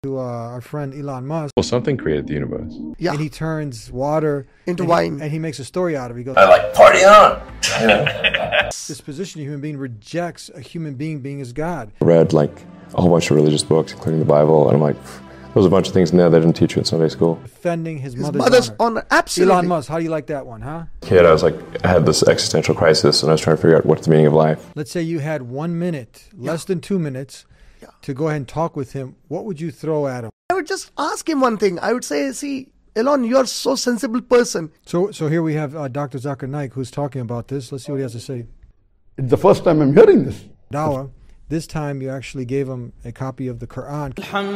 to our friend Elon Musk. Well, something created the universe. Yeah. And he turns water into wine. And he makes a story out of it. He goes, I like party on. this position, a human being rejects a human being as God. I read like a whole bunch of religious books, including the Bible, and I'm like, there's a bunch of things in there they didn't teach you in Sunday school. Defending his mother's honor. Absolutely. Elon Musk, how do you like that one, huh? Kid, I was like, I had this existential crisis, and I was trying to figure out what's the meaning of life. Let's say you had 1 minute, less than 2 minutes, to go ahead and talk with him. What would you throw at him? I would just ask him one thing. I would say, see, Elon, you're so sensible person. So here we have Dr. Zakir Naik who's talking about this. Let's see what he has to say. It's the first time I'm hearing this. Dawah. This time you actually gave him a copy of the Quran.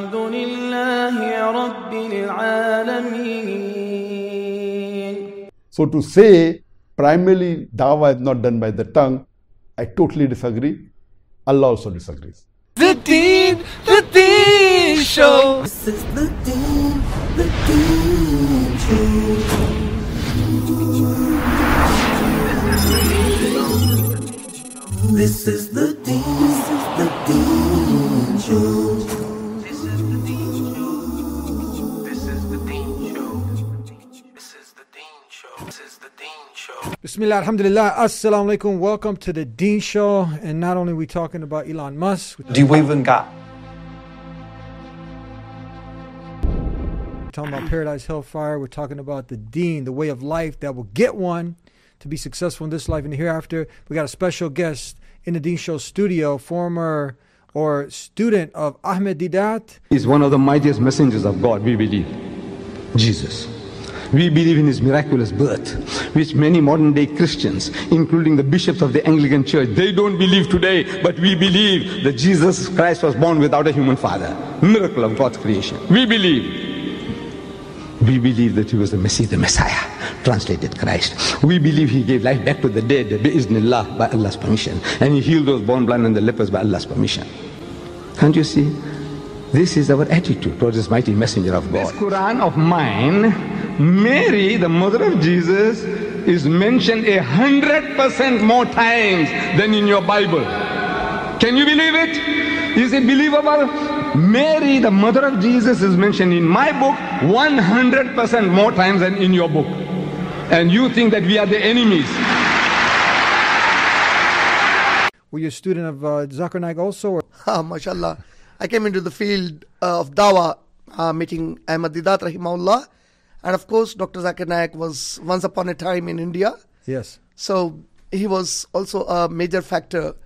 So to say primarily dawah is not done by the tongue, I totally disagree. Allah also disagrees. The Deen Show. This is the Deen Show. This is the Deen Show. This is the Deen Show. This is the Deen Show. This is the Deen Show. This is the Deen Show. Bismillah, alhamdulillah, assalamu alaikum. Welcome to the Deen Show. And not only are we talking about Elon Musk. Do you even got? We're talking about paradise, hellfire. We're talking about the Deen, the way of life that will get one to be successful in this life and the hereafter. We got a special guest in the Deen Show studio, former or student of Ahmed Deedat. He's one of the mightiest messengers of God, we believe. Jesus. We believe in his miraculous birth, which many modern day Christians, including the bishops of the Anglican Church, they don't believe today, but we believe that Jesus Christ was born without a human father. Miracle of God's creation. We believe that he was the Messiah, translated Christ. We believe he gave life back to the dead, bi-iznillah, by Allah's permission. And he healed those born blind and the lepers by Allah's permission. Can't you see? This is our attitude towards this mighty messenger of God. This Quran of mine, Mary, the mother of Jesus, is mentioned 100% more times than in your Bible. Can you believe it? Is it believable? Mary, the mother of Jesus, is mentioned in my book 100% more times than in your book. And you think that we are the enemies. Were you a student of Zakir Naik also? MashaAllah. I came into the field of dawah meeting Ahmed Deedat rahimahullah. And of course, Dr. Zakir Naik was once upon a time in India. Yes. So he was also a major factor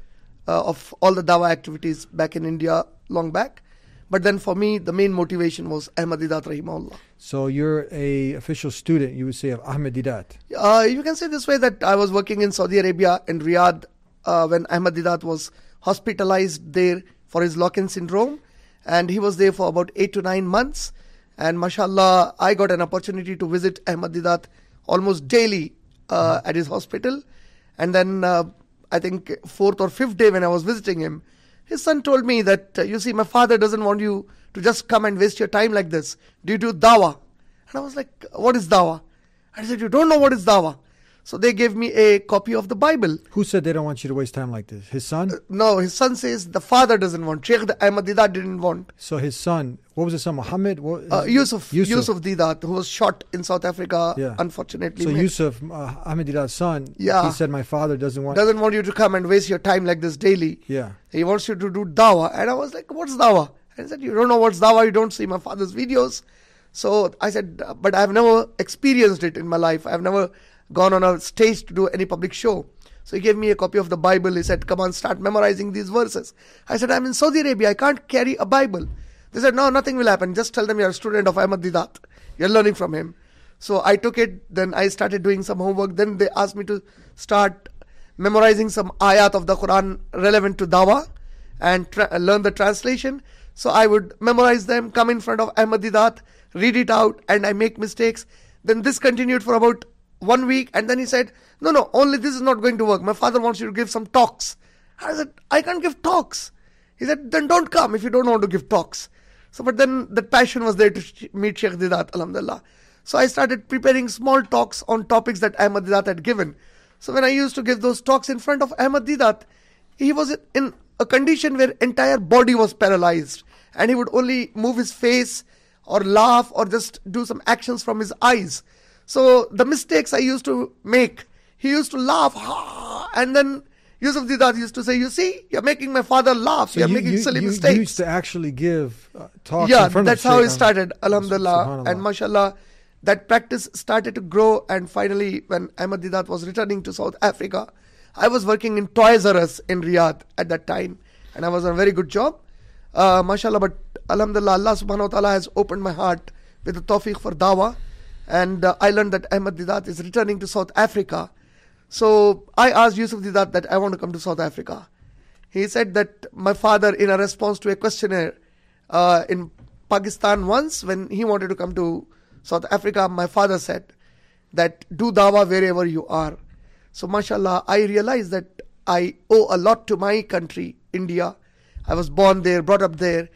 of all the dawah activities back in India long back. But then for me, the main motivation was Ahmed Deedat rahimahullah. So you're a official student, you would say, of Ahmed Deedat. You can say this way that I was working in Saudi Arabia, in Riyadh, when Ahmed Deedat was hospitalized there for his lock-in syndrome. And he was there for about 8 to 9 months. And mashallah, I got an opportunity to visit Ahmed Deedat almost daily at his hospital. And then I think 4th or 5th day when I was visiting him, his son told me that, you see, my father doesn't want you to just come and waste your time like this. Do you do dawah? And I was like, what is dawah? I said, you don't know what is dawah? So they gave me a copy of the Bible. Who said they don't want you to waste time like this? His son? No, his son says the father doesn't want. Sheikh Ahmed Deedat didn't want. So his son, what was his son, Muhammad? Yusuf Deedat, who was shot in South Africa, unfortunately. So Yusuf, Ahmed Deedat's son, he said, my father doesn't want you to come and waste your time like this daily. Yeah. He wants you to do dawah. And I was like, what's dawah? And he said, you don't know what's dawah, you don't see my father's videos. So I said, but I've never experienced it in my life. I've never gone on a stage to do any public show. So he gave me a copy of the Bible. He said, come on, start memorizing these verses. I said, I'm in Saudi Arabia. I can't carry a Bible. They said, no, nothing will happen. Just tell them you're a student of Ahmed Deedat. You're learning from him. So I took it. Then I started doing some homework. Then they asked me to start memorizing some ayat of the Quran relevant to dawah and learn the translation. So I would memorize them, come in front of Ahmed Deedat, read it out, and I make mistakes. Then this continued for about 1 week, and then he said, no, only this is not going to work. My father wants you to give some talks. I said, I can't give talks. He said, then don't come if you don't want to give talks. So, but then the passion was there to meet Sheikh Deedat, alhamdulillah. So I started preparing small talks on topics that Ahmed Deedat had given. So when I used to give those talks in front of Ahmed Deedat, he was in a condition where entire body was paralyzed. and he would only move his face or laugh or just do some actions from his eyes. So the mistakes I used to make, he used to laugh, and then Yusuf Didat used to say, you see, you're making my father laugh, you're making silly mistakes. You used to actually give talks yeah, in front that's of how Shaykh. it started, alhamdulillah. Subhanallah. And mashallah, that practice started to grow, and finally when Ahmad Didat was returning to South Africa, I was working in Toys R Us in Riyadh at that time, and I was on a very good job. Mashallah, but alhamdulillah, Allah subhanahu wa ta'ala has opened my heart with the tawfiq for dawah, and I learned that Ahmad Didat is returning to South Africa. So I asked Yusuf Didat that I want to come to South Africa. He said that my father, in a response to a questionnaire in Pakistan once, when he wanted to come to South Africa, my father said that do dawah wherever you are. So mashallah, I realized that I owe a lot to my country, India. I was born there, brought up there.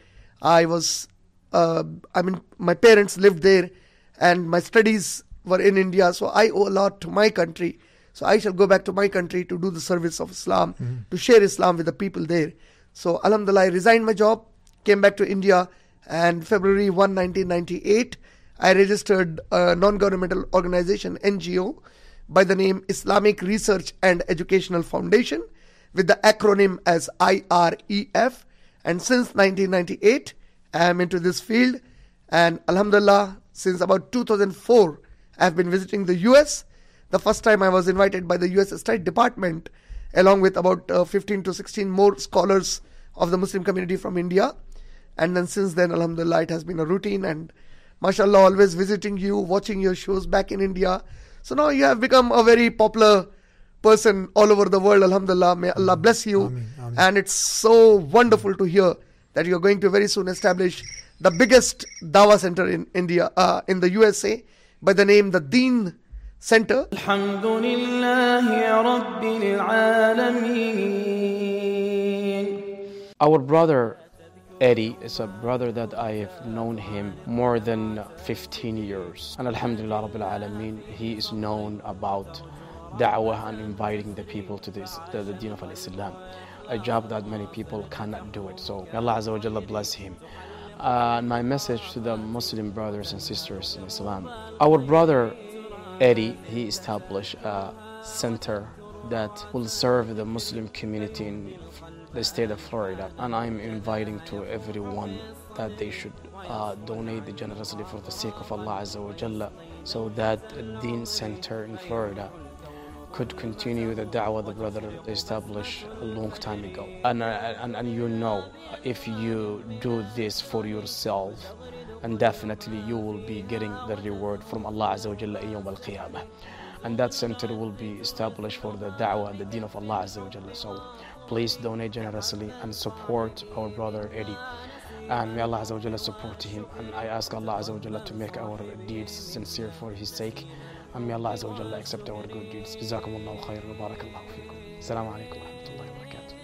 My parents lived there, and my studies were in India. So I owe a lot to my country. So I shall go back to my country to do the service of Islam, to share Islam with the people there. So alhamdulillah, I resigned my job, came back to India, and February 1, 1998, I registered a non-governmental organization, NGO, by the name Islamic Research and Educational Foundation, with the acronym as IREF. And since 1998, I am into this field. And alhamdulillah, since about 2004, I have been visiting the US. The first time I was invited by the US State Department, along with about 15 to 16 more scholars of the Muslim community from India. And then since then, alhamdulillah, it has been a routine. And mashallah, always visiting you, watching your shows back in India. So now you have become a very popular person all over the world, alhamdulillah. May Allah bless you. Ameen, ameen. And it's so wonderful to hear that you're going to very soon establish the biggest dawah center in India, in the USA, by the name the Deen Center. الحمد لله رب العالمين. Our brother Eddie is a brother that I have known him more than 15 years. And Alhamdulillah Rabbil Alameen, he is known about da'wah and inviting the people to the deen of Islam. A job that many people cannot do it. So may Allah Azza wa Jalla bless him. My message to the Muslim brothers and sisters in Islam. Our brother Eddie, he established a center that will serve the Muslim community in the state of Florida, and I'm inviting to everyone that they should donate generously for the sake of Allah Azza wa Jalla, so that Deen Center in Florida could continue the da'wah the brother established a long time ago. And you know, if you do this for yourself, and definitely you will be getting the reward from Allah Azza wa Jalla yawm al-qiyamah. And that center will be established for the da'wah and the deen of Allah Azza wa Jalla. So please donate generously and support our brother Eddie. And may Allah Azza wa Jalla support him. And I ask Allah Azza wa Jalla to make our deeds sincere for his sake. And may Allah Azza wa Jalla accept our good deeds. Jazakum Allahu khairan wa barakallahu feekum. Assalamu alaikum wa rahmatullahi wa barakatuh.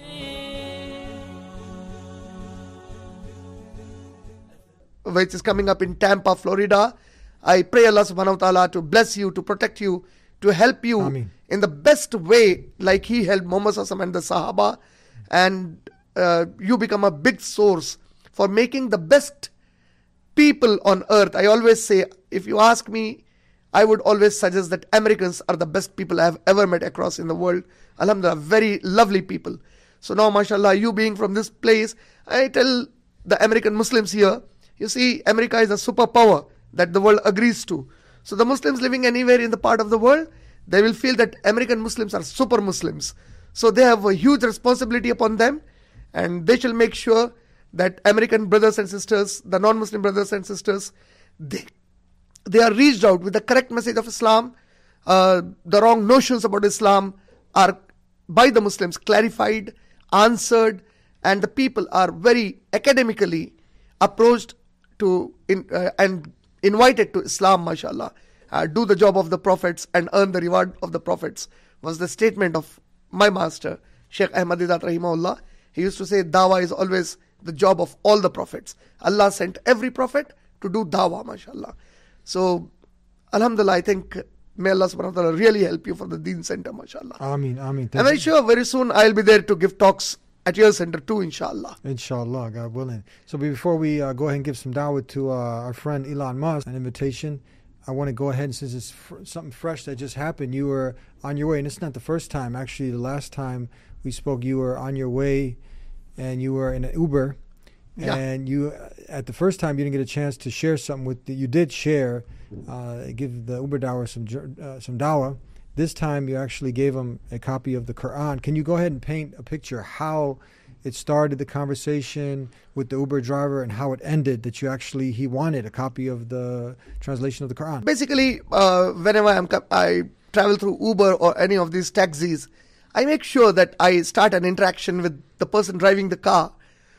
Which is coming up in Tampa, Florida. I pray Allah subhanahu wa ta'ala to bless you, to protect you, to help you Ameen. in the best way, like he helped Muhammad Sallallahu Alaihi Wasallam and the Sahaba, and you become a big source for making the best people on earth. I always say, if you ask me, I would always suggest that Americans are the best people I have ever met across in the world. Alhamdulillah, very lovely people. So now, mashallah, you being from this place, I tell the American Muslims here, you see, America is a superpower that the world agrees to. So the Muslims living anywhere in the part of the world, they will feel that American Muslims are super Muslims. So they have a huge responsibility upon them, and they shall make sure that American brothers and sisters, the non-Muslim brothers and sisters, they are reached out with the correct message of Islam. The wrong notions about Islam are by the Muslims clarified, answered, and the people are very academically approached to and invited to Islam, mashallah. Do the job of the prophets and earn the reward of the prophets, was the statement of my master, Sheikh Ahmad Didat Rahimahullah. He used to say, dawah is always the job of all the prophets. Allah sent every prophet to do dawah, mashallah. So, alhamdulillah, I think may Allah subhanahu wa ta'ala really help you for the Deen Center, mashallah. Ameen, ameen. I'm very sure very soon I'll be there to give talks at your center too, inshallah. Inshallah, God willing. So before we go ahead and give some dawah to our friend Elon Musk, an invitation, I want to go ahead and, since it's something fresh that just happened, you were on your way, and it's not the first time. Actually, the last time we spoke, you were on your way, and you were in an Uber, Yeah. and you, at the first time, you didn't get a chance to share something with. You did share, give the Uber dawah some dawah. This time, you actually gave him a copy of the Quran. Can you go ahead and paint a picture how it started, the conversation with the Uber driver, and how it ended, that he wanted a copy of the translation of the Quran? Basically, whenever I travel through Uber or any of these taxis, I make sure that I start an interaction with the person driving the car.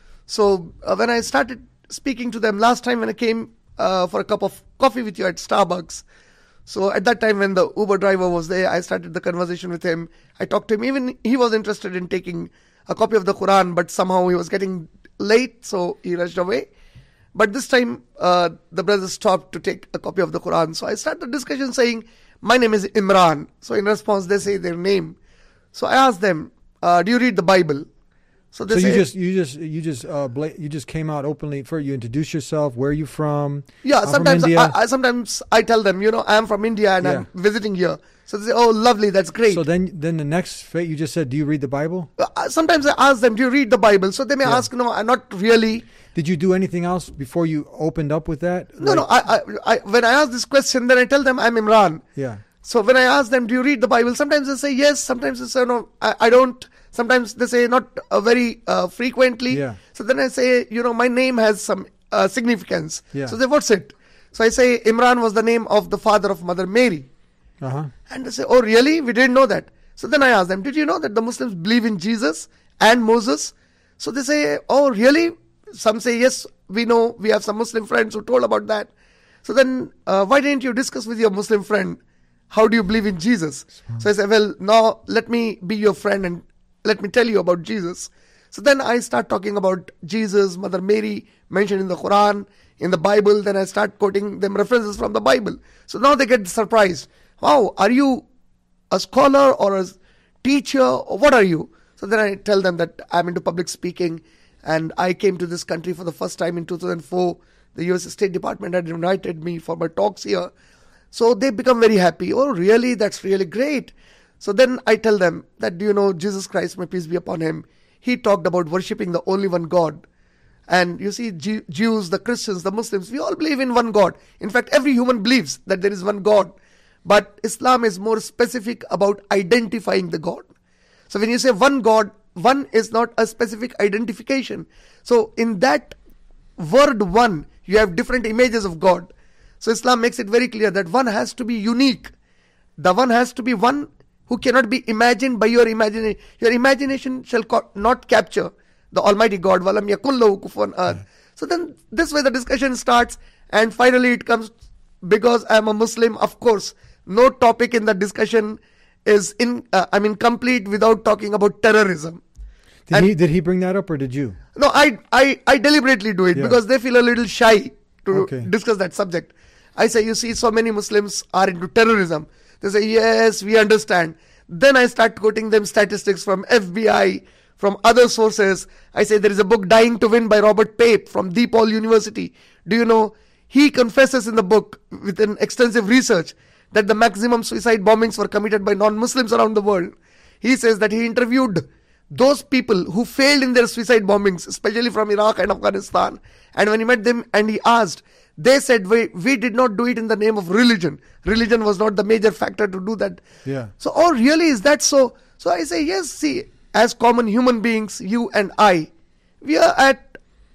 So when I started speaking to them last time when I came for a cup of coffee with you at Starbucks, so at that time when the Uber driver was there, I started the conversation with him. I talked to him. Even he was interested in taking a copy of the Quran, but somehow he was getting late, so he rushed away. But this time, the brother stopped to take a copy of the Quran. So I started the discussion saying, my name is Imran. So in response, they say their name. So I asked them, do you read the Bible? So they say, you just came out openly. You introduced yourself. Where are you from? Yeah, I'm sometimes from India. sometimes I tell them, I am from India and I'm visiting here. So they say, oh, lovely, that's great. So then the next phase, you just said, do you read the Bible? Sometimes I ask them, do you read the Bible? So they may ask, no, not really. Did you do anything else before you opened up with that? No. I when I ask this question, then I tell them I'm Imran. Yeah. So when I ask them, do you read the Bible? Sometimes they say yes. Sometimes they say no, I don't. Sometimes they say not very frequently. Yeah. So then I say, my name has some significance. Yeah. So they, what's it? So I say, Imran was the name of the father of Mother Mary. Uh-huh. And they say, oh, really? We didn't know that. So then I ask them, did you know that the Muslims believe in Jesus and Moses? So they say, oh, really? Some say, yes, we know. We have some Muslim friends who told about that. So then why didn't you discuss with your Muslim friend, how do you believe in Jesus? So I say, well, now let me be your friend and let me tell you about Jesus. So then I start talking about Jesus, Mother Mary, mentioned in the Quran, in the Bible. Then I start quoting them references from the Bible. So now they get surprised. Wow, are you a scholar or a teacher or what are you? So then I tell them that I'm into public speaking and I came to this country for the first time in 2004. The US State Department had invited me for my talks here. So they become very happy. Oh, really? That's really great. So then I tell them that, do you know Jesus Christ, may peace be upon him, he talked about worshipping the only one God. And you see, Jews, the Christians, the Muslims, we all believe in one God. In fact, every human believes that there is one God. But Islam is more specific about identifying the God. So when you say one God, one is not a specific identification. So in that word one, you have different images of God. So Islam makes it very clear that one has to be unique. The one has to be one who cannot be imagined by your imagination. Your imagination shall not capture the Almighty God. Walam yakun lahu kufuwan ahad. So then this way the discussion starts, and finally it comes, because I am a Muslim, of course, no topic in the discussion is complete without talking about terrorism. Did he bring that up or did you? No, I deliberately do it because they feel a little shy to discuss that subject. I say, you see, so many Muslims are into terrorism. They say, yes, we understand. Then I start quoting them statistics from FBI, from other sources. I say, there is a book, Dying to Win by Robert Pape from DePaul University. Do you know, he confesses in the book with an extensive research that the maximum suicide bombings were committed by non-Muslims around the world. He says that he interviewed those people who failed in their suicide bombings, especially from Iraq and Afghanistan. And when he met them and he asked, they said, we did not do it in the name of religion. Religion was not the major factor to do that. Yeah. So, oh, really, is that so? So I say, yes, see, as common human beings, you and I, we are at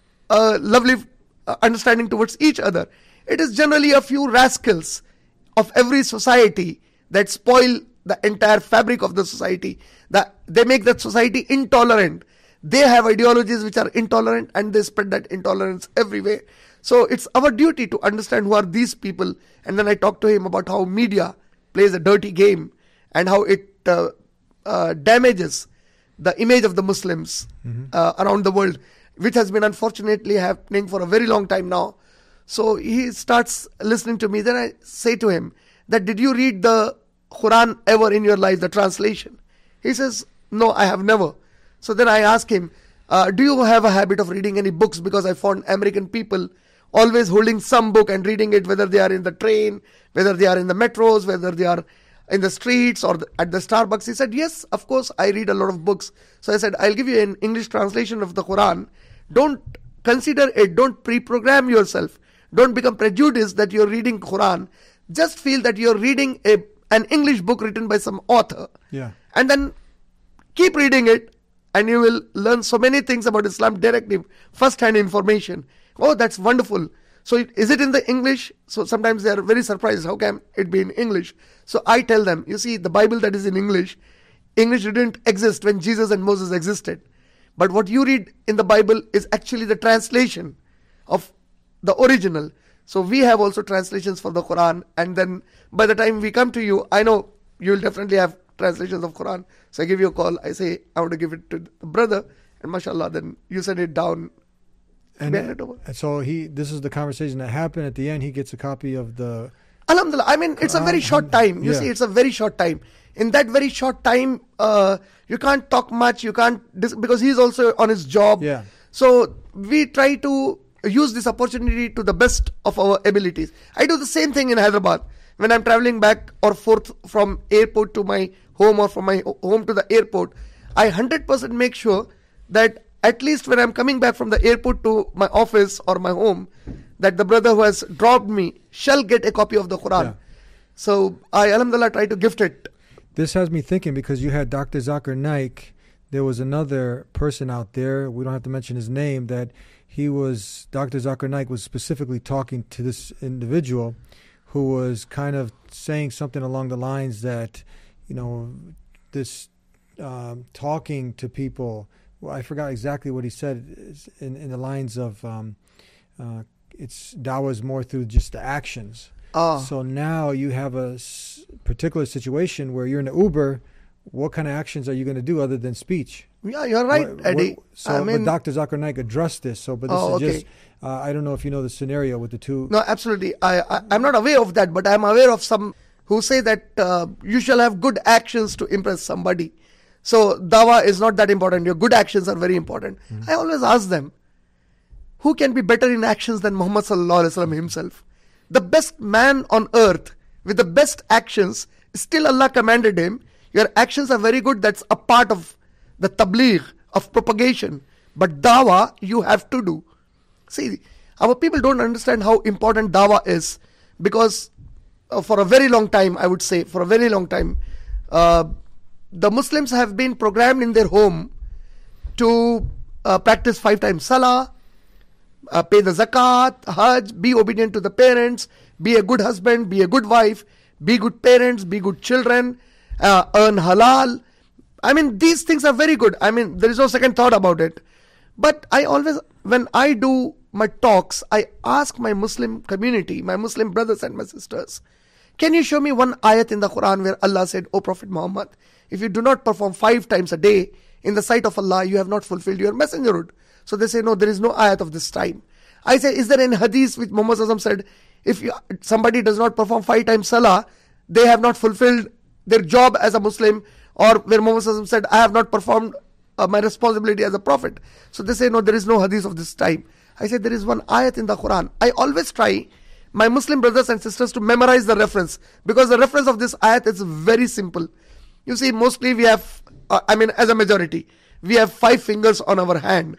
a lovely understanding towards each other. It is generally a few rascals of every society that spoil the entire fabric of the society. They make that society intolerant. They have ideologies which are intolerant and they spread that intolerance everywhere. So it's our duty to understand who are these people. And then I talk to him about how media plays a dirty game and how it damages the image of the Muslims around the world, which has been unfortunately happening for a very long time now. So he starts listening to me. Then I say to him that, did you read the Quran ever in your life, the translation? He says, no, I have never. So then I asked him, do you have a habit of reading any books? Because I found American people always holding some book and reading it, whether they are in the train, whether they are in the metros, whether they are in the streets or at the Starbucks. He said, yes, of course, I read a lot of books. So I said, I'll give you an English translation of the Quran. Don't consider it. Don't pre-program yourself. Don't become prejudiced that you're reading Quran. Just feel that you're reading an English book written by some author. Yeah. And then keep reading it, and you will learn so many things about Islam directly, first-hand information. Oh, that's wonderful. So is it in the English? So sometimes they are very surprised. How can it be in English? So I tell them, you see, the Bible that is in English didn't exist when Jesus and Moses existed. But what you read in the Bible is actually the translation of the original. So we have also translations for the Quran. And then by the time we come to you, I know you will definitely have translations of Quran. So I give you a call. I say, I want to give it to the brother. And mashallah, then you send it down. And so this is the conversation that happened. At the end, he gets a copy of the... Alhamdulillah. I mean, it's a very short time. You see, it's a very short time. In that very short time, you can't talk much. You can't... because he's also on his job. Yeah. So we try to use this opportunity to the best of our abilities. I do the same thing in Hyderabad. When I'm traveling back or forth from airport to my home or from my home to the airport, I 100% make sure that at least when I'm coming back from the airport to my office or my home, that the brother who has dropped me shall get a copy of the Quran. Yeah. So I, alhamdulillah, try to gift it. This has me thinking, because you had Dr. Zakir Naik. There was another person out there, we don't have to mention his name, that Dr. Zakir Naik was specifically talking to this individual who was kind of saying something along the lines that, this talking to people, well, I forgot exactly what he said in the lines of it's dawah is more through just the actions. So now you have a particular situation where you're in an Uber. What kind of actions are you going to do other than speech? Yeah, you're right, Eddie. But Dr. Zakir Naik addressed this. So, but this is just, I don't know if you know the scenario with the two. No, absolutely. I'm not aware of that, but I'm aware of some who say that you shall have good actions to impress somebody. So dawah is not that important. Your good actions are very important. I always ask them, who can be better in actions than Muhammad sallallahu alaihi wasallam himself? The best man on earth with the best actions, still Allah commanded him, your actions are very good. That's a part of the tabligh, of propagation. But dawah, you have to do. See, our people don't understand how important dawah is, because for a very long time, I would say, the Muslims have been programmed in their home to practice 5 times salah, pay the zakat, hajj, be obedient to the parents, be a good husband, be a good wife, be good parents, be good children, earn halal. I mean, these things are very good. I mean, there is no second thought about it. But I always, when I do my talks, I ask my Muslim community, my Muslim brothers and my sisters, can you show me one ayat in the Quran where Allah said, O Prophet Muhammad, if you do not perform 5 times a day in the sight of Allah, you have not fulfilled your messengerhood. So they say, no, there is no ayat of this time. I say, is there any hadith which Muhammad Sallallahu Alaihi Wasallam said, if somebody does not perform 5 times salah, they have not fulfilled their job as a Muslim, or where Muhammad Sallallahu Alaihi Wasallam said, I have not performed my responsibility as a prophet. So they say, no, there is no hadith of this time. I say, there is one ayat in the Quran. I always try my Muslim brothers and sisters to memorize the reference, because the reference of this ayat is very simple. You see, mostly we have, as a majority, we have 5 fingers on our hand.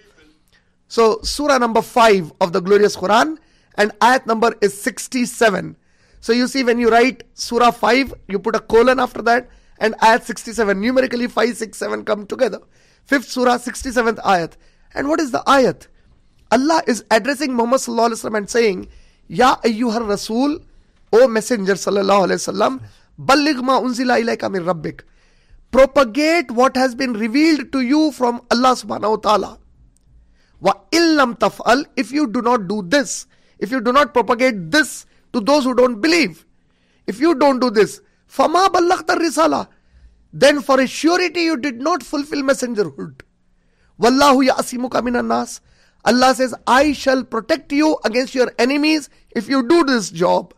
So surah number 5 of the glorious Quran, and ayat number is 67. So you see, when you write surah 5, you put a colon after that, and ayat 67. Numerically 5, 6, 7 come together. 5th surah, 67th ayat. And what is the ayat? Allah is addressing Muhammad sallallahu alaihi wasallam and saying, Ya ayyuhar Rasul, O Messenger sallallahu alaihi wasallam, balligh ma unzila ilayka min rabbik. Propagate what has been revealed to you from Allah subhanahu wa ta'ala. Wa illam taf'al, if you do not do this, if you do not propagate this to those who don't believe, if you don't do this, fama ballaghta risala, then for a surety you did not fulfill messengerhood. Wallahu ya'asimuka minan nas. Allah says, I shall protect you against your enemies if you do this job.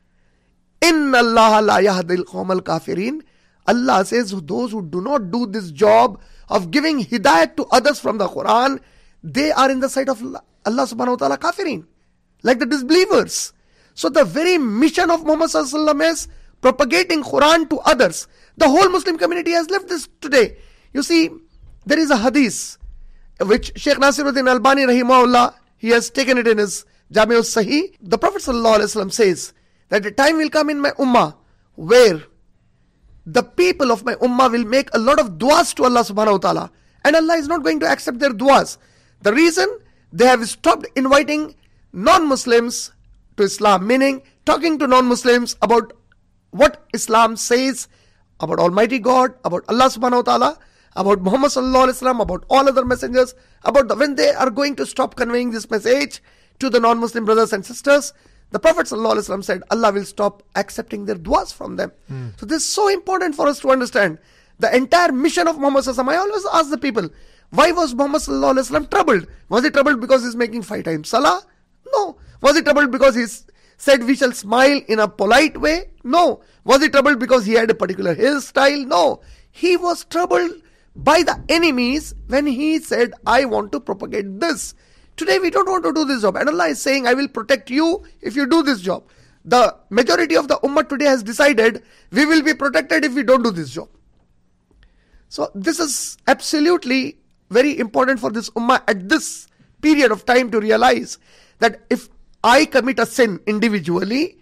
Inna Allah la yahdil qawmal kafirin. Allah says, those who do not do this job of giving hidayat to others from the Quran, they are in the sight of Allah subhanahu wa ta'ala kafirin, like the disbelievers. So the very mission of Muhammad sallallahu alaihi wasallam is propagating Quran to others. The whole Muslim community has left this today. You see, there is a hadith which Sheikh Nasiruddin Albani rahimahullah, he has taken it in his Jami' al-Sahih. The Prophet sallallahu alaihi wasallam says that a time will come in my ummah where the people of my ummah will make a lot of du'as to Allah subhanahu wa ta'ala, and Allah is not going to accept their du'as. The reason? They have stopped inviting non-Muslims to Islam, meaning talking to non-Muslims about what Islam says about Almighty God, about Allah subhanahu wa ta'ala, about Muhammad sallallahu alaihi wasallam, about all other messengers, when they are going to stop conveying this message to the non-Muslim brothers and sisters, the Prophet sallallahu alaihi wasallam said Allah will stop accepting their du'as from them. So this is so important for us to understand. The entire mission of Muhammad sallallahu alaihi wasallam, I always ask the people, why was Muhammad sallallahu alaihi wasallam troubled? Was he troubled because he's making 5 times salah? No. Was he troubled because he said we shall smile in a polite way? No. Was he troubled because he had a particular hairstyle? No. He was troubled by the enemies when he said, I want to propagate this. Today we don't want to do this job, and Allah is saying, I will protect you if you do this job. The majority of the ummah today has decided we will be protected if we don't do this job. So this is absolutely very important for this ummah at this period of time to realize that if I commit a sin individually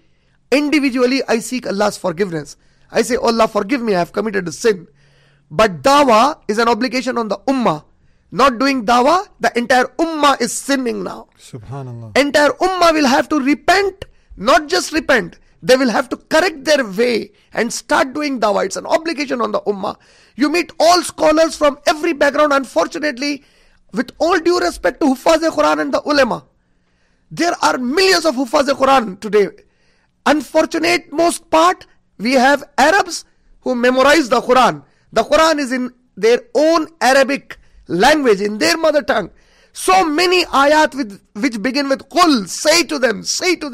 I seek Allah's forgiveness. I say, oh Allah, forgive me, I have committed a sin. But dawah is an obligation on the ummah. Not doing dawah, the entire ummah is sinning now. Subhanallah. Entire ummah will have to repent, not just repent. They will have to correct their way and start doing dawah. It's an obligation on the ummah. You meet all scholars from every background. Unfortunately, with all due respect to Huffaz-e-Quran and the ulama, there are millions of Huffaz-e-Quran today. Unfortunate most part, we have Arabs who memorize the Quran. The Quran is in their own Arabic language, in their mother tongue. So many ayat which begin with Qul, say to them,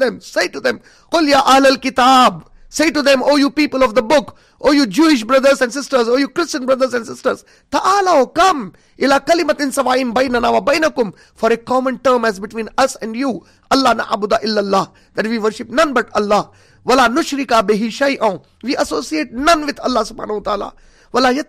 Qul ya ahlal kitab, say to them, O you people of the book, O you Jewish brothers and sisters, O you Christian brothers and sisters, ta'alaw, come, ila kalimatin sawa'in baynana wa baynakum, for a common term as between us and you, Allah na'abuda illallah, that we worship none but Allah, wala nushrika bihi shay'un, we associate none with Allah subhanahu wa ta'ala. We do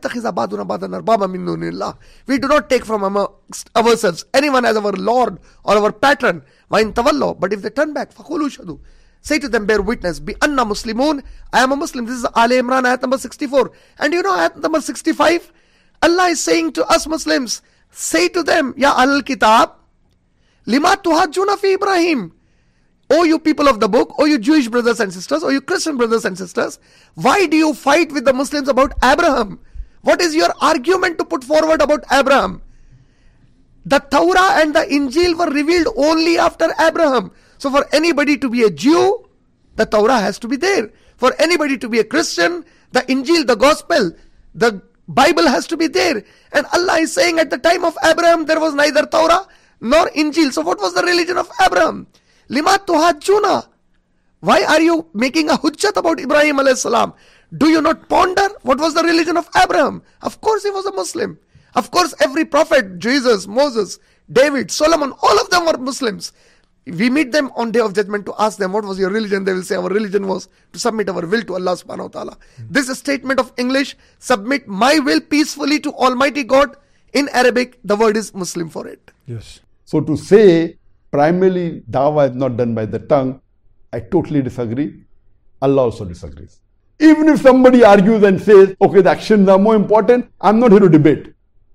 not take from amongst ourselves anyone as our Lord or our patron. But if they turn back, say to them, bear witness, be anna muslimun, I am a Muslim. This is Ali Imran ayat number 64. And you know ayat number 65? Allah is saying to us Muslims, say to them, Ya al kitab, lima tuhajjuna fi Ibrahim. O you people of the book, O you Jewish brothers and sisters, O you Christian brothers and sisters, why do you fight with the Muslims about Abraham? What is your argument to put forward about Abraham? The Torah and the Injil were revealed only after Abraham. So for anybody to be a Jew, the Torah has to be there. For anybody to be a Christian, the Injil, the Gospel, the Bible has to be there. And Allah is saying at the time of Abraham, there was neither Torah nor Injil. So what was the religion of Abraham? Lima tuhajjuna. Why are you making a hujjat about Ibrahim alayhi salam? Do you not ponder what was the religion of Abraham? Of course he was a Muslim. Of course every prophet, Jesus, Moses, David, Solomon, all of them were Muslims. We meet them on Day of Judgment to ask them what was your religion. They will say our religion was to submit our will to Allah subhanahu wa ta'ala. This statement of English, submit my will peacefully to Almighty God. In Arabic, the word is Muslim for it. Yes. So to say primarily dawah is not done by the tongue, I totally disagree. Allah also disagrees. Even if somebody argues and says, okay, the actions are more important, I'm not here to debate.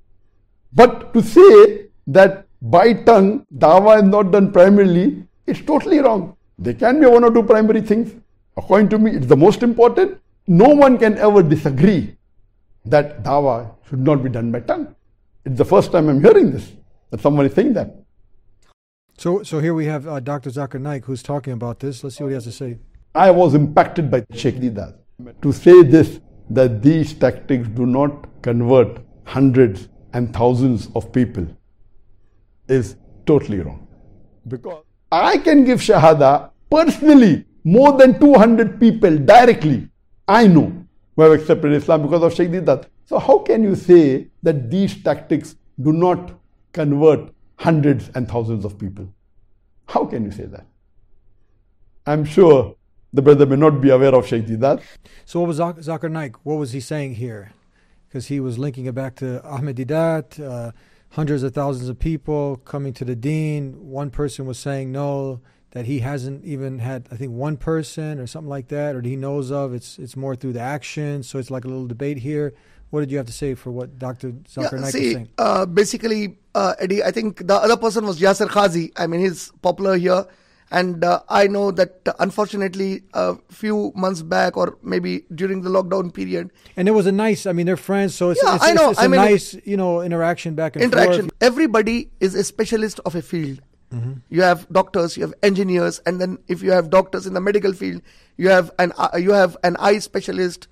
But to say that by tongue, dawah is not done primarily, it's totally wrong. There can be 1 or 2 primary things. According to me, it's the most important. No one can ever disagree that dawah should not be done by tongue. It's the first time I'm hearing this, that someone is saying that. So here we have Dr. Zakir Naik who's talking about this. Let's see what he has to say. I was impacted by Sheikh Didas. To say this, that these tactics do not convert hundreds and thousands of people is totally wrong. Because I can give Shahada personally more than 200 people directly I know who have accepted Islam because of Sheikh Didas. So how can you say that these tactics do not convert hundreds and thousands of people? How can you say that? I'm sure the brother may not be aware of Sheikh Deedat. So what was Zakir Naik? What was he saying here? Because he was linking it back to Ahmed Deedat, hundreds of thousands of people coming to the deen. One person was saying no, that he hasn't even had, I think, one person or something like that, or that he knows of. It's more through the action. So it's like a little debate here. What did you have to say for what Dr. Zakir Naik was saying? Basically, Eddie, I think the other person was Yasir Khazi. I mean, he's popular here. And I know that unfortunately a few months back or maybe during the lockdown period. And it was a nice, I mean, they're friends, so it's a nice, interaction back and forth. Everybody is a specialist of a field. Mm-hmm. You have doctors, you have engineers, and then if you have doctors in the medical field, you have an eye specialist,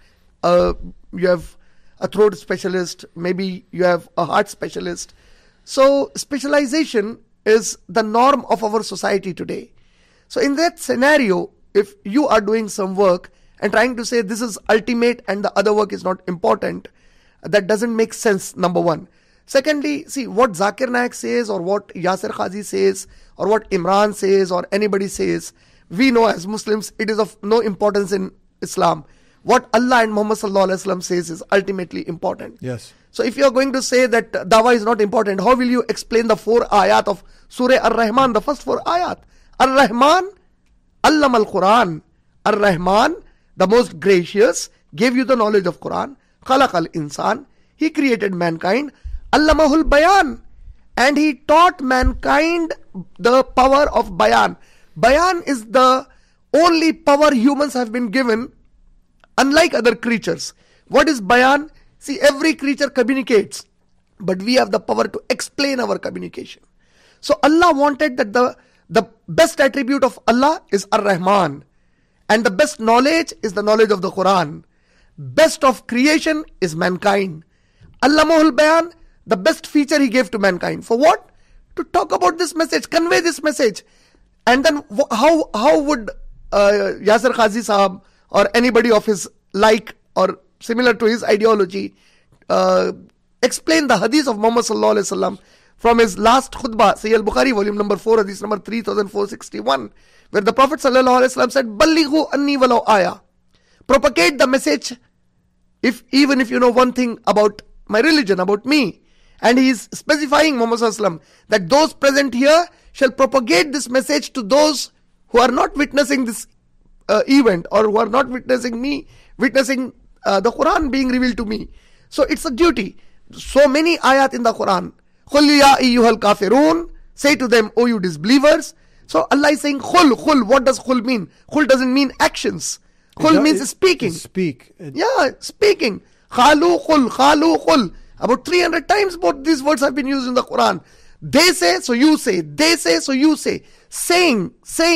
you have a throat specialist, maybe you have a heart specialist. So specialization is the norm of our society today. So in that scenario, if you are doing some work and trying to say this is ultimate and the other work is not important, that doesn't make sense, number one. Secondly, see what Zakir Naik says or what Yasir Khazi says or what Imran says or anybody says, we know as Muslims it is of no importance in Islam. What Allah and Muhammad Sallallahu Alaihi Wasallam says is ultimately important. Yes. So if you are going to say that dawah is not important, how will you explain the 4 ayat of Surah Ar-Rahman, the first 4 ayat? Ar-Rahman, Allama al-Quran. Ar-Rahman, the most gracious, gave you the knowledge of Quran. Khalaq al-Insan, he created mankind. Allamahul Bayan, and he taught mankind the power of Bayan. Bayan is the only power humans have been given, unlike other creatures. What is Bayan? See, every creature communicates, but we have the power to explain our communication. So Allah wanted that the best attribute of Allah is Ar-Rahman, and the best knowledge is the knowledge of the Quran. Best of creation is mankind. Allamahul Bayan, the best feature he gave to mankind. For what? To talk about this message, convey this message. And then how would Yasir Khazi Sahab or anybody of his like or similar to his ideology explain the hadith of Muhammad Sallallahu Alaihi Wasallam from his last khutbah, Sahih al-Bukhari, volume number 4, hadith number 3461, where the Prophet Sallallahu Alaihi Wasallam said, Ballighu anni walau ayah. Propagate the message, even if you know one thing about my religion, about me. And he is specifying, Muhammad Sallallahu Alaihi Wasallam, that those present here shall propagate this message to those who are not witnessing this event, or who are not witnessing the Quran being revealed to me. So it's a duty. So many ayat in the Quran. Khul ya ayyuhal kafirun, say to them, O you disbelievers. So Allah is saying khul. What does khul mean? Khul doesn't mean actions. Khul means speaking. Speak. Speaking. Khalu khul. About 300 times both these words have been used in the Quran. They say, so you say. They say, so you say. Saying.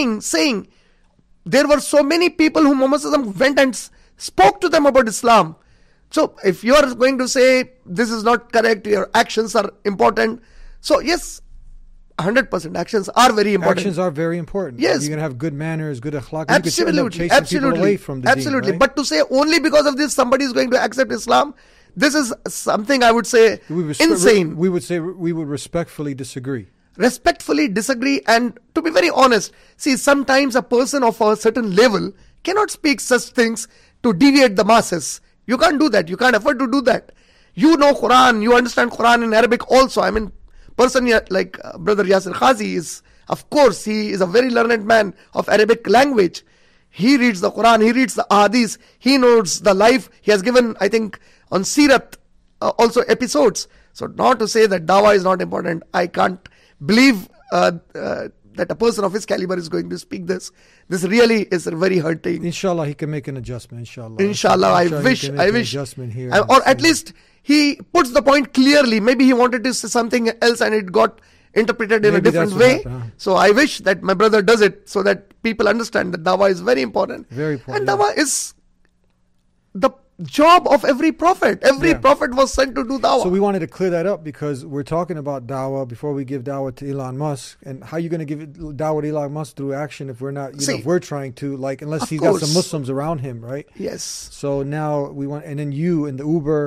There were so many people whom Muhammad Sallallahu Alaihi Wasallam went and spoke to them about Islam. So if you are going to say this is not correct, your actions are important. So yes, 100% actions are very important. Actions are very important. Yes. You're going to have good manners, good akhlaq. Absolutely. People away from the deen, right? But to say only because of this somebody is going to accept Islam, this is something I would say insane. We would respectfully disagree. Respectfully disagree, and to be very honest, see, sometimes a person of a certain level cannot speak such things to deviate the masses. You can't do that. You can't afford to do that. You know Quran, you understand Quran in Arabic also. I mean, person like Brother Yasir Khazi is, of course, he is a very learned man of Arabic language. He reads the Quran, he reads the Ahadith, he knows the life. He has given, I think, on Sirat also episodes. So not to say that dawah is not important, I can't believe that a person of his caliber is going to speak this. This really is very hurting. Inshallah, he can make an adjustment. Inshallah, I wish. Adjustment here, or at least he puts the point clearly. Maybe he wanted to say something else and it got interpreted in a different way. So I wish that my brother does it so that people understand that dawah is very important. Very important. And dawah is the job of every prophet. Every prophet was sent to do dawah. So we wanted to clear that up because we're talking about dawah before we give dawah to Elon Musk. And how are you going to give dawah to Elon Musk through action if we're not, if we're trying to, unless he's got some Muslims around him, right? Yes. So now we want, and then you in the Uber,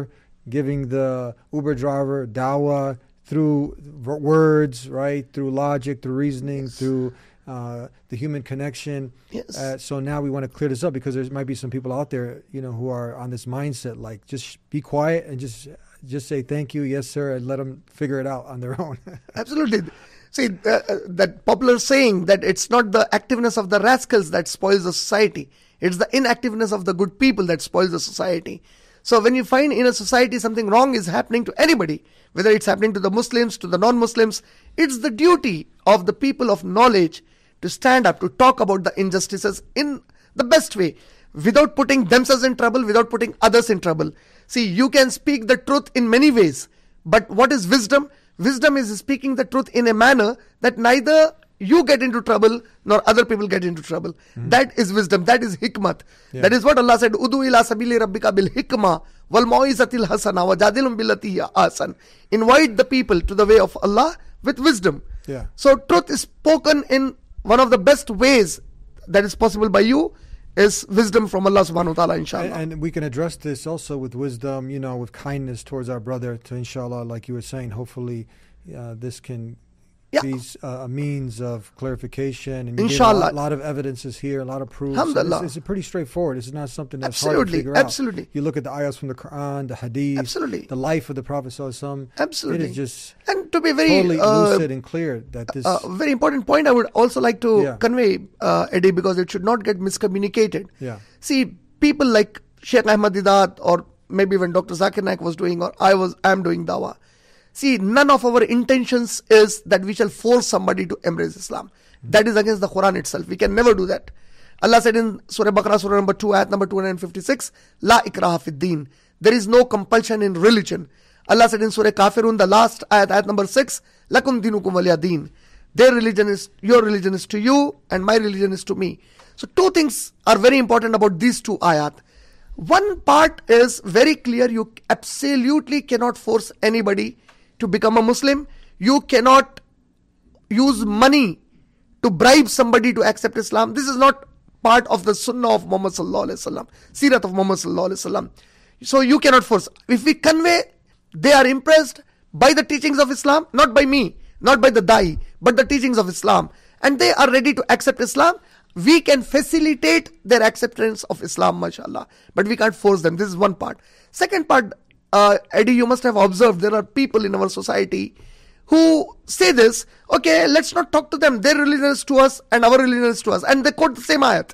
giving the Uber driver dawah through words, right? Through logic, through reasoning, through the human connection. Yes. So now we want to clear this up because there might be some people out there, who are on this mindset, like just be quiet and just say thank you, yes sir, and let them figure it out on their own. Absolutely. See, that popular saying that it's not the activeness of the rascals that spoils the society. It's the inactiveness of the good people that spoils the society. So when you find in a society something wrong is happening to anybody, whether it's happening to the Muslims, to the non-Muslims, it's the duty of the people of knowledge to stand up, to talk about the injustices in the best way, without putting themselves in trouble, without putting others in trouble. See, you can speak the truth in many ways, but what is wisdom? Wisdom is speaking the truth in a manner that neither you get into trouble nor other people get into trouble. That is wisdom. That is hikmat. That is what Allah said, Udu ila sabili rabbika bil hikmah wal mau'izatil hasana wa jadilhum billati hiya ahsan. Invite the people to the way of Allah with wisdom. Yeah. So truth is spoken in one of the best ways that is possible by you is wisdom from Allah subhanahu wa ta'ala, inshallah. And we can address this also with wisdom, with kindness towards our brother, to inshallah, like you were saying, hopefully this can be a means of clarification. And you gave Inshallah. a lot of evidences here, a lot of proofs. Alhamdulillah. It's pretty straightforward. This is not something that's hard to figure out. Absolutely. You look at the ayahs from the Quran, the hadith, Absolutely. the life of the Prophet ﷺ. Absolutely. It is just And to be very totally lucid and clear that this... very important point I would also like to convey, Eddie, because it should not get miscommunicated. Yeah. See, people like Sheikh Ahmad Didat, or maybe when Dr. Zakir Naik was doing, or I am doing dawah. See, none of our intentions is that we shall force somebody to embrace Islam. That is against the Quran itself. We can never do that. Allah said in Surah Baqarah, Surah number 2, ayat number 256, La ikraha fid deen. There is no compulsion in religion. Allah said in Surah Kafirun, the last ayat number 6, Lakum dinukum waliya deen. Your religion is to you, and my religion is to me. So two things are very important about these two ayat. One part is very clear. You absolutely cannot force anybody to become a Muslim. You cannot use money to bribe somebody to accept Islam. This is not part of the Sunnah of Muhammad sallallahu alaihi wasallam, Sirat of Muhammad sallallahu alaihi wasallam. So you cannot force. If we convey, they are impressed by the teachings of Islam, not by me, not by the Da'i, but the teachings of Islam, and they are ready to accept Islam, we can facilitate their acceptance of Islam, mashallah, but we can't force them. This is one part. Second part, Eddie, you must have observed there are people in our society who say this, okay, let's not talk to them. Their religion is to us and our religion is to us. And they quote the same ayat.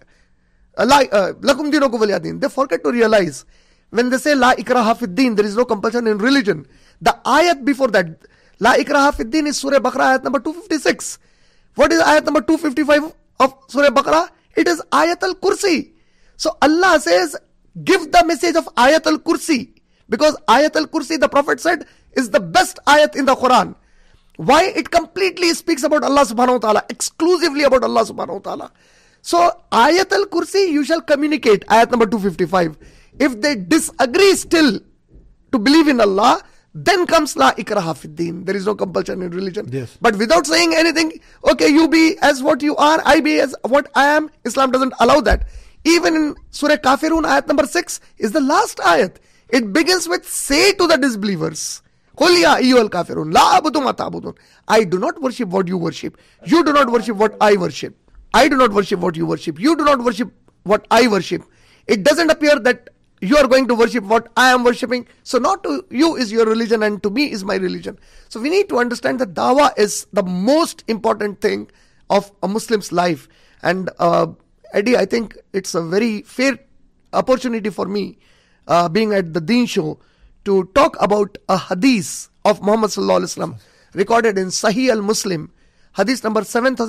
Lakum dinukum waliya deen. They forget to realize when they say La ikraha fid deen, there is no compulsion in religion. The ayat before that, La ikraha fid deen, is Surah Baqarah ayat number 256. What is ayat number 255 of Surah Baqarah? It is Ayat al-Kursi. So Allah says, give the message of Ayat al-Kursi. Because Ayat al-Kursi, the Prophet said, is the best ayat in the Quran. Why? It completely speaks about Allah subhanahu wa ta'ala, exclusively about Allah subhanahu wa ta'ala. So Ayat al-Kursi, you shall communicate, ayat number 255. If they disagree still to believe in Allah, then comes La ikraha fid deen. There is no compulsion in religion. Yes. But without saying anything, okay, you be as what you are, I be as what I am, Islam doesn't allow that. Even in Surah Kafirun, ayat number 6 is the last ayat. It begins with, say to the disbelievers, Qul ya ayyuhal kafirun, la abudu ma ta'budun. I do not worship what you worship. You do not worship what I worship. I do not worship what you worship. You do not worship what I worship. It doesn't appear that you are going to worship what I am worshipping. So not to you is your religion and to me is my religion. So we need to understand that dawah is the most important thing of a Muslim's life. And Eddie, I think it's a very fair opportunity for me, being at the Deen Show, to talk about a hadith of Muhammad sallallahu alaihi wasallam recorded in Sahih al-Muslim, hadith number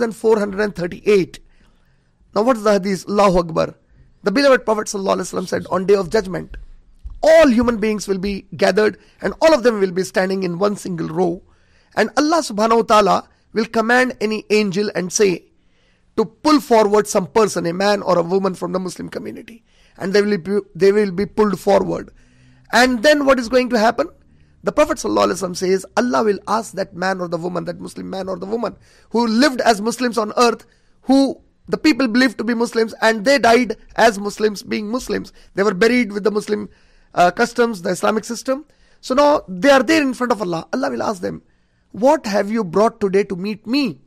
7438. Now what is the hadith? Allahu Akbar. The beloved Prophet sallallahu alaihi wasallam said, on day of judgment, all human beings will be gathered and all of them will be standing in one single row. And Allah subhanahu wa ta'ala will command any angel and say to pull forward some person, a man or a woman from the Muslim community. And they will be pulled forward. And then what is going to happen? The Prophet ﷺ says, Allah will ask that man or the woman, that Muslim man or the woman, who lived as Muslims on earth, who the people believed to be Muslims, and they died as Muslims, being Muslims. They were buried with the Muslim customs, the Islamic system. So now they are there in front of Allah. Allah will ask them, what have you brought today to meet me?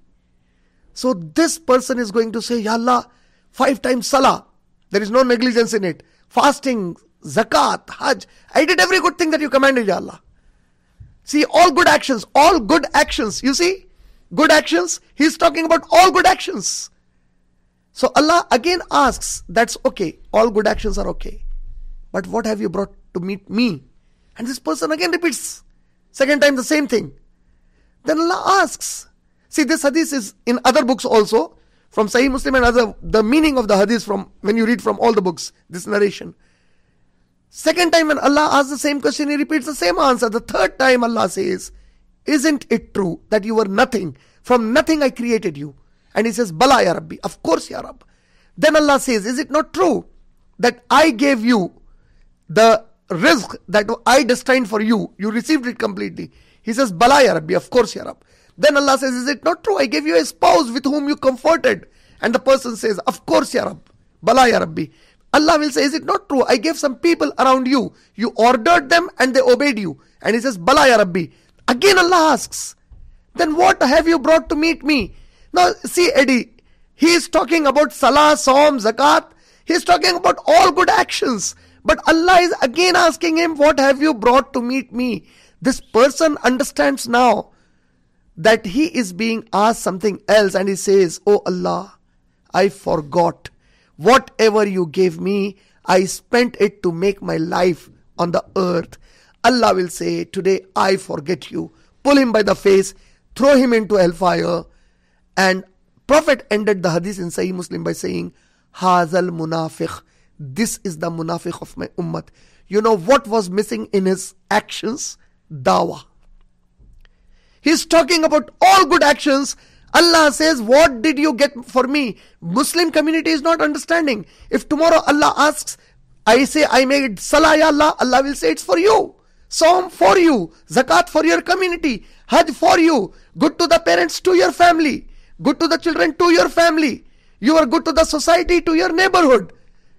So this person is going to say, Ya Allah, 5 times salah. There is no negligence in it. Fasting, zakat, hajj. I did every good thing that you commanded, Ya Allah. See, all good actions, all good actions. You see, good actions. He's talking about all good actions. So Allah again asks, that's okay. All good actions are okay. But what have you brought to meet me? And this person again repeats, second time the same thing. Then Allah asks. See, this hadith is in other books also, from Sahih Muslim and other, the meaning of the hadith from when you read from all the books, this narration. Second time when Allah asks the same question, he repeats the same answer. The third time Allah says, isn't it true that you were nothing? From nothing I created you. And he says, Bala ya Rabbi, of course ya Rabb. Then Allah says, is it not true that I gave you the rizq that I destined for you? You received it completely. He says, Bala ya Rabbi, of course ya Rabb. Then Allah says, is it not true? I gave you a spouse with whom you comforted. And the person says, of course ya Rabb. Bala ya Rabbi. Allah will say, is it not true? I gave some people around you. You ordered them and they obeyed you. And he says, Bala ya Rabbi. Again Allah asks, then what have you brought to meet me? Now see Eddie, he is talking about salah, saum, zakat. He is talking about all good actions. But Allah is again asking him, what have you brought to meet me? This person understands now that he is being asked something else, and he says, oh Allah, I forgot. Whatever you gave me, I spent it to make my life on the earth. Allah will say, today I forget you. Pull him by the face, throw him into hellfire. And Prophet ended the hadith in Sahih Muslim by saying, Hazal munafiq. This is the munafiq of my ummah. You know what was missing in his actions? Dawah. He's talking about all good actions. Allah says, what did you get for me? Muslim community is not understanding. If tomorrow Allah asks, I say I made salah ya Allah, Allah will say it's for you. Saum for you. Zakat for your community. Hajj for you. Good to the parents, to your family. Good to the children, to your family. You are good to the society, to your neighborhood.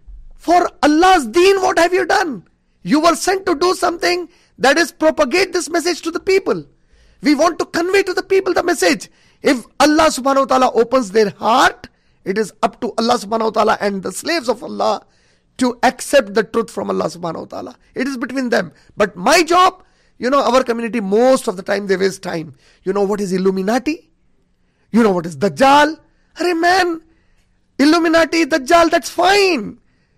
For Allah's deen, what have you done? You were sent to do something that is propagate this message to the people. We want to convey to the people the message. If Allah subhanahu wa ta'ala opens their heart, it is up to Allah subhanahu wa ta'ala and the slaves of Allah to accept the truth from Allah subhanahu wa ta'ala. It is between them. But my job, our community most of the time they waste time. You know what is Illuminati? You know what is Dajjal? Arey man, Illuminati, Dajjal, that's fine.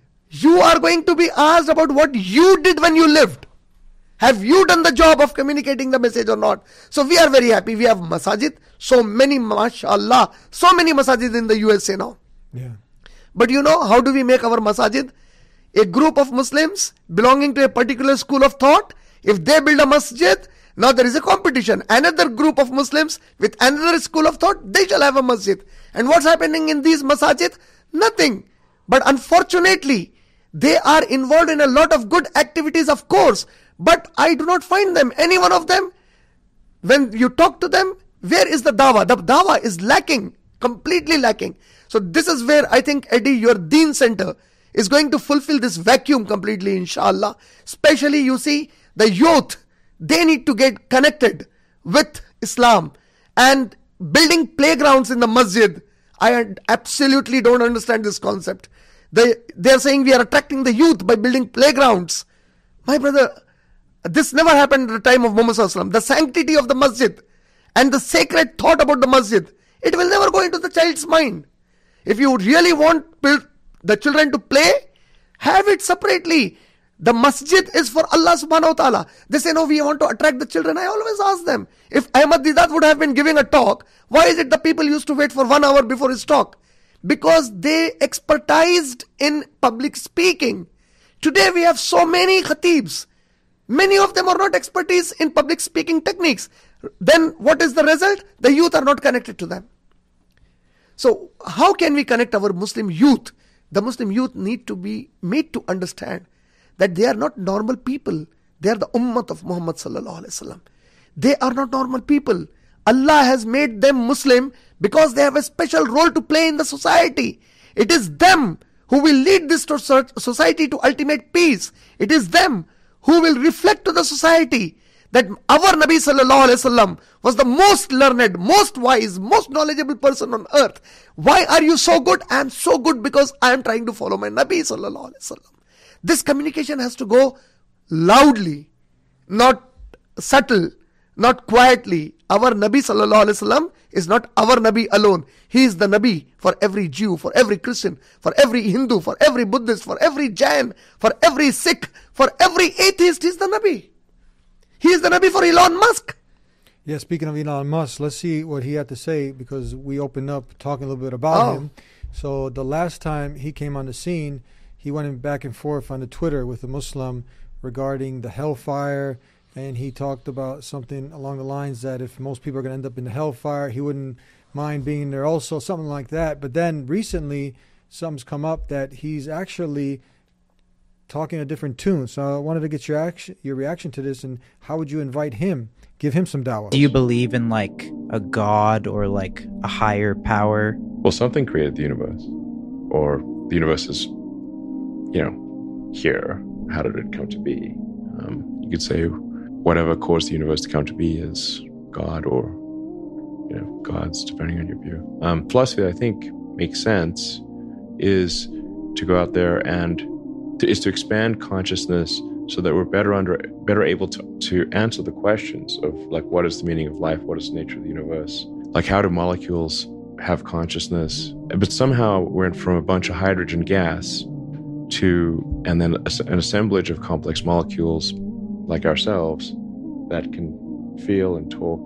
You are going to be asked about what you did when you lived. Have you done the job of communicating the message or not? So we are very happy. We have masajid. So many, mashallah, so many masajid in the USA now. Yeah. But how do we make our masajid? A group of Muslims belonging to a particular school of thought, if they build a masjid, now there is a competition. Another group of Muslims with another school of thought, they shall have a masjid. And what's happening in these masajid? Nothing. But unfortunately, they are involved in a lot of good activities, of course. But I do not find them, any one of them. When you talk to them, where is the dawah? The dawah is lacking, completely lacking. So this is where I think, Eddie, your Deen Center is going to fulfill this vacuum completely, inshallah. Especially, you see, the youth, they need to get connected with Islam. And building playgrounds in the masjid, I absolutely don't understand this concept. They are saying we are attracting the youth by building playgrounds. My brother, this never happened at the time of Muhammad Sallallahu Alaihi Wasallam. The sanctity of the masjid and the sacred thought about the masjid, it will never go into the child's mind. If you really want the children to play, have it separately. The masjid is for Allah subhanahu wa ta'ala. They say, no, we want to attract the children. I always ask them, if Ahmad Didat would have been giving a talk, why is it the people used to wait for 1 hour before his talk? Because they expertised in public speaking. Today we have so many khatibs. Many of them are not expertise in public speaking techniques. Then what is the result? The youth are not connected to them. So how can we connect our Muslim youth? The Muslim youth need to be made to understand that they are not normal people. They are the ummah of Muhammad sallallahu alaihi wasallam. They are not normal people. Allah has made them Muslim because they have a special role to play in the society. It is them who will lead this society to ultimate peace. It is them who will reflect to the society that our Nabi sallallahu alaihi wasallam was the most learned, most wise, most knowledgeable person on earth. Why are you so good? I am so good because I am trying to follow my Nabi sallallahu alaihi wasallam. This communication has to go loudly, not subtle, not quietly. Our Nabi sallallahu alaihi wasallam is not our Nabi alone. He is the Nabi for every Jew, for every Christian, for every Hindu, for every Buddhist, for every Jain, for every Sikh, for every atheist. He is the Nabi. He is the Nabi for Elon Musk. Yeah, speaking of Elon Musk, let's see what he had to say, because we opened up talking a little bit about him. So the last time he came on the scene, he went back and forth on the Twitter with a Muslim regarding the hellfire, and he talked about something along the lines that if most people are going to end up in the hellfire, he wouldn't mind being there also, something like that. But then recently, something's come up that he's actually talking a different tune. So I wanted to get your reaction to this, and how would you invite him, give him some dawah? Do you believe in like a god or like a higher power? Well, something created the universe, or the universe is, here. How did it come to be? You could say whatever caused the universe to come to be is God, or gods, depending on your view. Philosophy, I think, makes sense is to go out there and to expand consciousness so that we're better able to answer the questions of like, what is the meaning of life? What is the nature of the universe? Like, how do molecules have consciousness? But somehow we're from a bunch of hydrogen gas and then an assemblage of complex molecules like ourselves that can feel and talk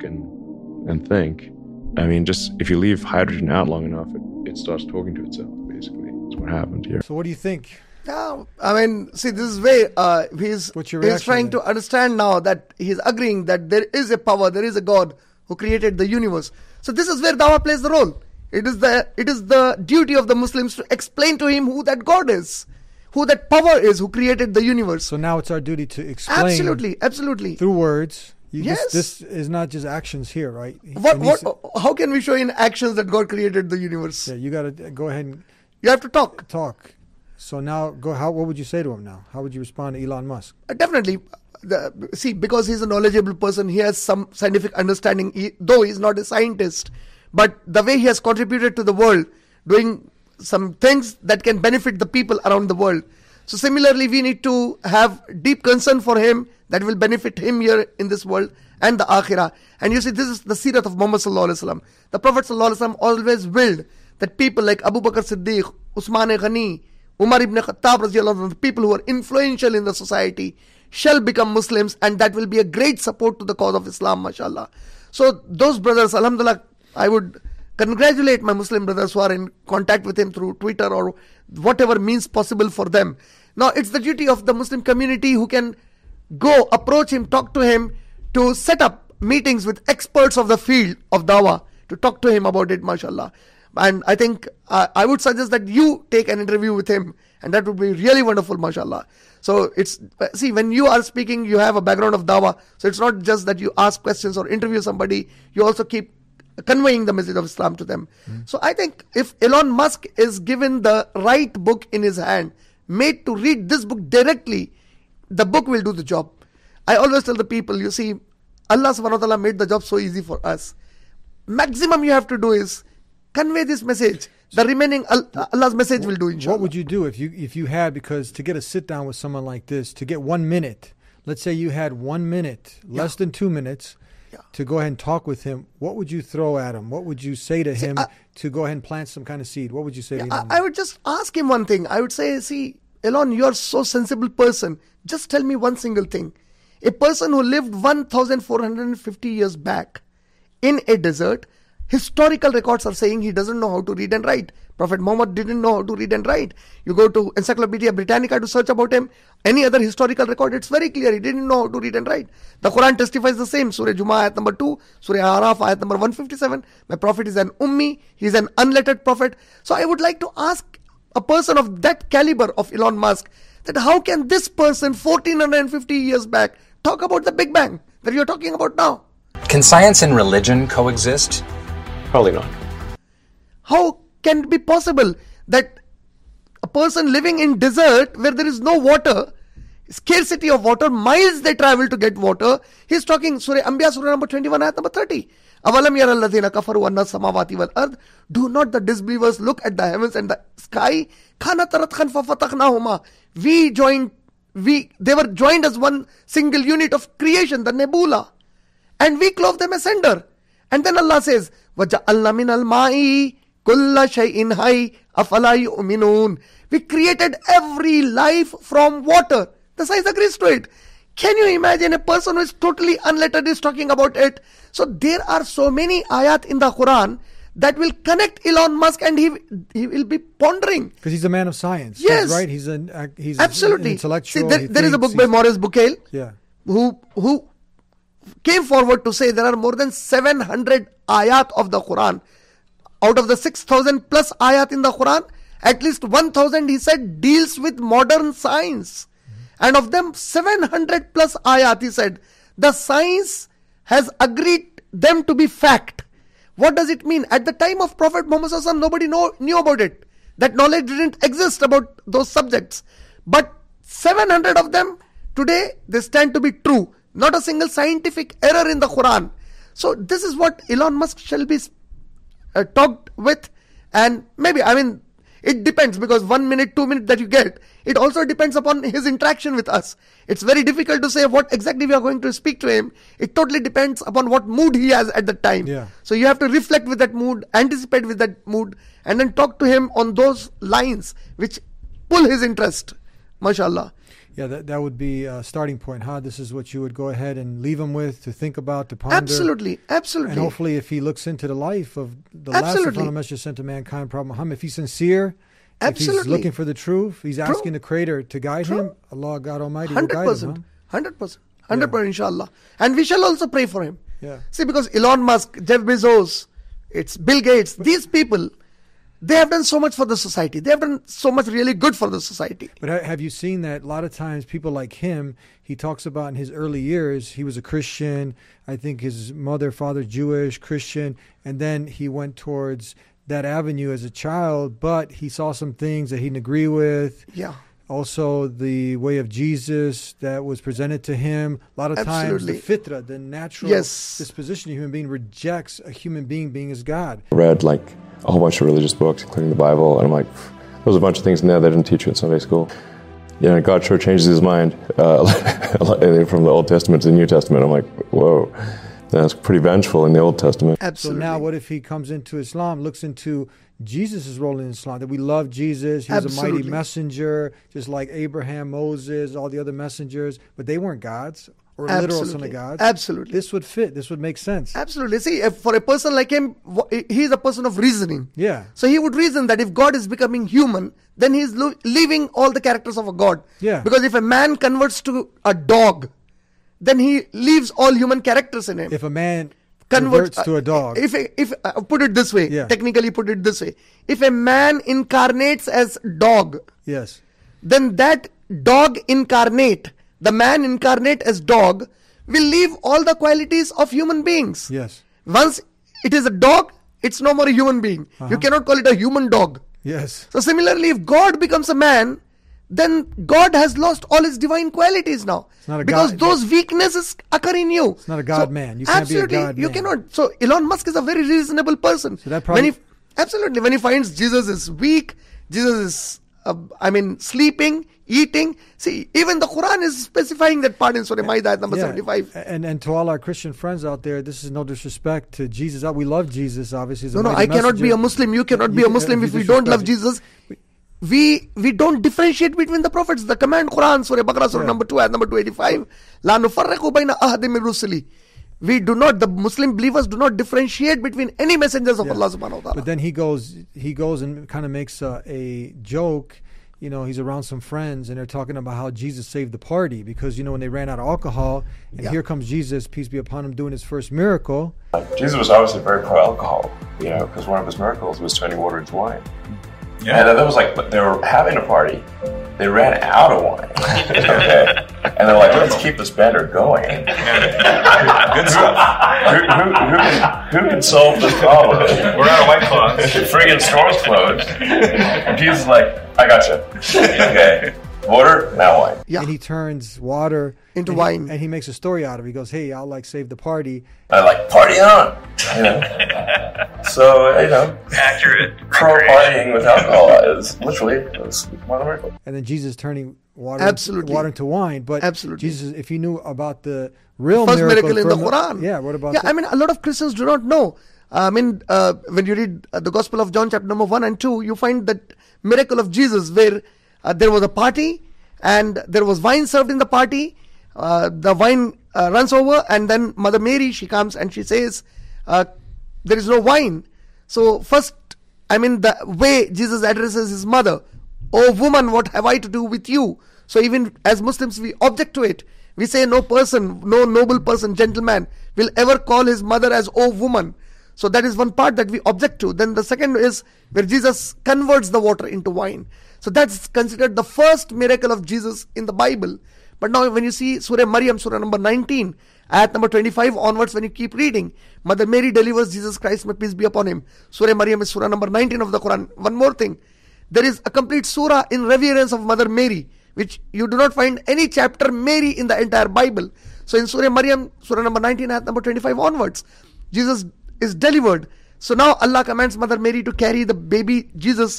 and think. I mean, just if you leave hydrogen out long enough, it starts talking to itself, basically. That's what happened here. So what do you think? No, I mean, see, this is where he's trying to understand now that he's agreeing that there is a power, there is a God who created the universe. So this is where dawah plays the role. It is the duty of the Muslims to explain to him who that God is, who that power is, who created the universe. So now it's our duty to explain. Absolutely. Through words. Yes. This is not just actions here, right? How can we show in actions that God created the universe? Yeah, you got to go ahead and... You have to talk. So now, what would you say to him now? How would you respond to Elon Musk? Definitely. Because he's a knowledgeable person, he has some scientific understanding, though he's not a scientist. But the way he has contributed to the world, doing some things that can benefit the people around the world. So similarly, we need to have deep concern for him that will benefit him here in this world and the akhirah. And you see, this is the seerat of Muhammad sallallahu alaihi wasallam. The Prophet sallallahu alaihi wasallam always willed that people like Abu Bakr Siddiq, Usman Ghani, Umar ibn Khattab, the people who are influential in the society, shall become Muslims, and that will be a great support to the cause of Islam, mashallah. So those brothers, alhamdulillah, I would congratulate my Muslim brothers who are in contact with him through Twitter or whatever means possible for them. Now, it's the duty of the Muslim community who can go, approach him, talk to him, to set up meetings with experts of the field of dawah, to talk to him about it, mashallah. And I think I would suggest that you take an interview with him, and that would be really wonderful, mashallah. So see, when you are speaking, you have a background of dawah. So it's not just that you ask questions or interview somebody, you also keep conveying the message of Islam to them. So I think if Elon Musk is given the right book in his hand, made to read this book directly, the book will do the job. I always tell the people, you see, Allah subhanahu wa ta'ala made the job so easy for us. Maximum you have to do is convey this message. The remaining Allah's message will do, inshallah. What would you do if you had, because to get a sit down with someone like this, to get 1 minute, let's say you had 1 minute, less than 2 minutes, to go ahead and talk with him, what would you throw at him? What would you say to him to go ahead and plant some kind of seed? What would you say to him? I would just ask him one thing. I would say, see, Elon, you're so sensible person. Just tell me one single thing. A person who lived 1,450 years back in a desert, historical records are saying he doesn't know how to read and write. Prophet Muhammad didn't know how to read and write. You go to Encyclopedia Britannica to search about him, any other historical record, it's very clear he didn't know how to read and write. The Quran testifies the same. Surah Jummah ayat number 2, Surah Araf ayat number 157. My prophet is an ummi, he is an unlettered prophet. So I would like to ask a person of that caliber of Elon Musk, that how can this person 1450 years back talk about the Big Bang that you're talking about now? Can science and religion coexist? Probably not. How can it be possible that a person living in desert where there is no water scarcity of water, miles they travel to get water. He's talking Surah Anbiya, Surah number 21, ayat number 30. Avalam yara alladhina kafaru anna samawati wal ard. Do not the disbelievers look at the heavens and the sky? Kana taratkan fa fataknahuma. They were joined as one single unit of creation, the nebula. And we clove them asunder. And then Allah says, وَجَعَلْنَا مِنَ الْمَاءِ كُلَّ شَيْءٍ حَيٍّ أَفَلَا يُؤْمِنُونَ. We created every life from water. The science agrees to it. Can you imagine a person who is totally unlettered is talking about it? So there are so many ayat in the Quran that will connect Elon Musk, and he will be pondering. Because he's a man of science. Yes. Right? He's absolutely an intellectual. See, there is a book by Maurice Bucaille, yeah, who came forward to say there are more than 700 ayat of the Quran. Out of the 6,000 plus ayat in the Quran, at least 1,000, he said, deals with modern science. And of them, 700 plus ayat, he said, the science has agreed them to be fact. What does it mean? At the time of Prophet Muhammad Sallallahu Alaihi Wasallam, nobody knew about it. That knowledge didn't exist about those subjects. But 700 of them, today, they stand to be true. Not a single scientific error in the Quran. So this is what Elon Musk shall be talked with. And maybe, it depends, because 1 minute, 2 minutes that you get, it also depends upon his interaction with us. It's very difficult to say what exactly we are going to speak to him. It totally depends upon what mood he has at the time. Yeah. So you have to reflect with that mood, anticipate with that mood, and then talk to him on those lines which pull his interest. MashaAllah. Yeah, that would be a starting point, huh? This is what you would go ahead and leave him with, to think about, to ponder. Absolutely. And hopefully if he looks into the life of the last final message sent to mankind, Prophet Muhammad, if he's sincere, if he's looking for the truth, he's asking the Creator to guide him, Allah, God Almighty, will guide him. 100%. 100%, inshallah. And we shall also pray for him. Yeah. See, because Elon Musk, Jeff Bezos, it's Bill Gates, these people, they have done so much for the society. They have done so much really good for the society. But have you seen that a lot of times people like him, he talks about in his early years, he was a Christian, I think his mother, father, Jewish, Christian, and then he went towards that avenue as a child, but he saw some things that he didn't agree with. Yeah. Also, the way of Jesus that was presented to him. A lot of times, the fitra, the natural disposition of a human being, rejects a human being being as God. I read a whole bunch of religious books, including the Bible, and I'm like, there's a bunch of things in there they didn't teach you in Sunday school. God sure changes his mind from the Old Testament to the New Testament. I'm like, whoa. That's pretty vengeful in the Old Testament. Absolutely. So now what if he comes into Islam, looks into Jesus' role in Islam, that we love Jesus, he was a mighty messenger, just like Abraham, Moses, all the other messengers, but they weren't gods or literal son of gods. Absolutely. This would fit. This would make sense. Absolutely. See, for a person like him, he is a person of reasoning. Yeah. So he would reason that if God is becoming human, then he is leaving all the characters of a God. Yeah. Because if a man converts to a dog, then he leaves all human characters in him. If a man converts to a dog. If put it this way, technically put it this way. If a man incarnates as dog, yes, then that dog incarnate, the man incarnate as dog, will leave all the qualities of human beings. Yes. Once it is a dog, it's no more a human being. You cannot call it a human dog. Yes. So similarly, if God becomes a man, then God has lost all his divine qualities now. Because those weaknesses occur in you. It's not a God-man. You can't be a God-man. You cannot. So Elon Musk is a very reasonable person. So that probably... when he finds Jesus is weak, Jesus is, sleeping, eating. See, even the Quran is specifying that part in Surah Ma'idah, number 75. And to all our Christian friends out there, this is no disrespect to Jesus. We love Jesus, obviously. No, I cannot be a Muslim. You cannot be a Muslim if we don't love Jesus. We don't differentiate between the prophets. The command Quran, Surah Baqarah, Surah number 2, ayat number 285. La nufarriqu bayna ahadin min rusuli. We do not, the Muslim believers do not differentiate between any messengers of Allah subhanahu wa ta'ala. But then he goes and kind of makes a joke. He's around some friends and they're talking about how Jesus saved the party because, when they ran out of alcohol and here comes Jesus, peace be upon him, doing his first miracle. Jesus was obviously very pro-alcohol, because one of his miracles was turning water into wine. Yeah. And that was they were having a party. They ran out of wine. Okay. And they're like, let's keep this banter going. Good stuff. Who can solve this problem? We're out of White Claws. The friggin' store's closed. And Jesus is like, I gotcha. Okay. water, now wine. Yeah. And he turns water into and wine. and he makes a story out of it. He goes, hey, I'll like save the party. I like party on. You know? So, you know, accurate. partying with alcohol is literally one of the miracles. And then Jesus turning water into wine. But Absolutely. Jesus, if he knew about the real First miracle in the from Quran. Yeah, what about Yeah, that? I mean, a lot of Christians do not know. When you read the Gospel of John chapter number 1 and 2, you find that miracle of Jesus where there was a party and there was wine served in the party. The wine runs over, and then Mother Mary, she comes and she says, there is no wine. So first, I mean, the way Jesus addresses his mother, "Oh woman, what have I to do with you?" So even as Muslims, we object to it. We say no person, no noble person, gentleman will ever call his mother as "oh woman." So that is one part that we object to. Then the second is where Jesus converts the water into wine. So that's considered the first miracle of Jesus in the Bible. But now when you see Surah Maryam, Surah number 19, ayat number 25 onwards, when you keep reading, Mother Mary delivers Jesus Christ, may peace be upon him. Surah Maryam is Surah number 19 of the Quran. One more thing. There is a complete surah in reverence of Mother Mary, which you do not find any chapter Mary in the entire Bible. So in Surah Maryam, Surah number 19, ayat number 25 onwards, Jesus is delivered. So now Allah commands Mother Mary to carry the baby Jesus,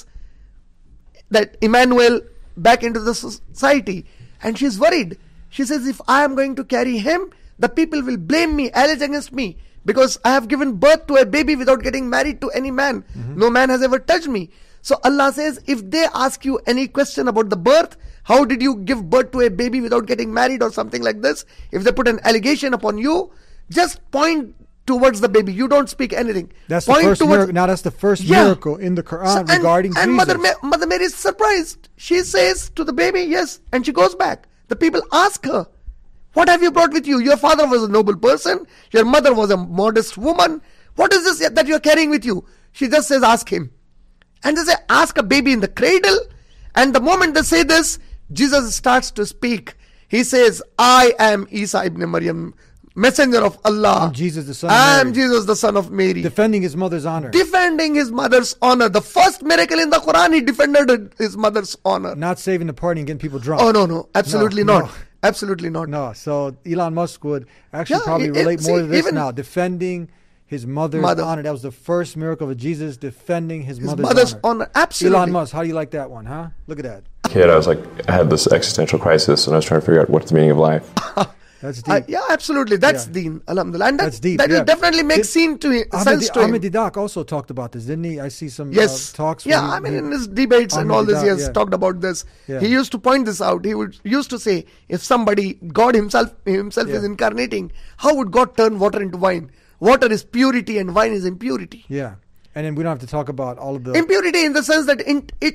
that Emmanuel, back into the society. And she's worried. She says, if I am going to carry him, the people will blame me, allege against me, because I have given birth to a baby without getting married to any man. No man has ever touched me. So Allah says, if they ask you any question about the birth, how did you give birth to a baby without getting married or something like this? If they put an allegation upon you, just point towards the baby. You don't speak anything. That's point the first miracle. Now that's the first miracle in the Quran regarding Jesus. And Mother Mary is surprised. She says to the baby, yes, and she goes back. The people ask her, what have you brought with you? Your father was a noble person. Your mother was a modest woman. What is this that you're carrying with you? She just says, ask him. And they say, ask a baby in the cradle. And the moment they say this, Jesus starts to speak. He says, I am Isa ibn Maryam, messenger of Allah. I'm Jesus the son I of am Mary. Jesus the son of Mary. Defending his mother's honor. Defending his mother's honor. The first miracle in the Quran, he defended his mother's honor. Not saving the party and getting people drunk. Oh, no. Absolutely No. not. Absolutely not. No. So Elon Musk would actually probably relate more to this now. Defending his mother's honor. That was the first miracle of Jesus, defending his mother's honor. Absolutely. Elon Musk, how do you like that one, huh? Look at that. Kid, I had this existential crisis, and I was trying to figure out what's the meaning of life. That's deep. Yeah, absolutely. That's deen. Alhamdulillah. And that's deep. That will definitely make sense to him. Ahmed Didak also talked about this, didn't he? I see some talks. Yeah, I mean, in his debates and all this, he has talked about this. Yeah. He used to point this out. He used to say, if somebody, God himself is incarnating, how would God turn water into wine? Water is purity and wine is impurity. Yeah. And then we don't have to talk about all of the... Impurity in the sense that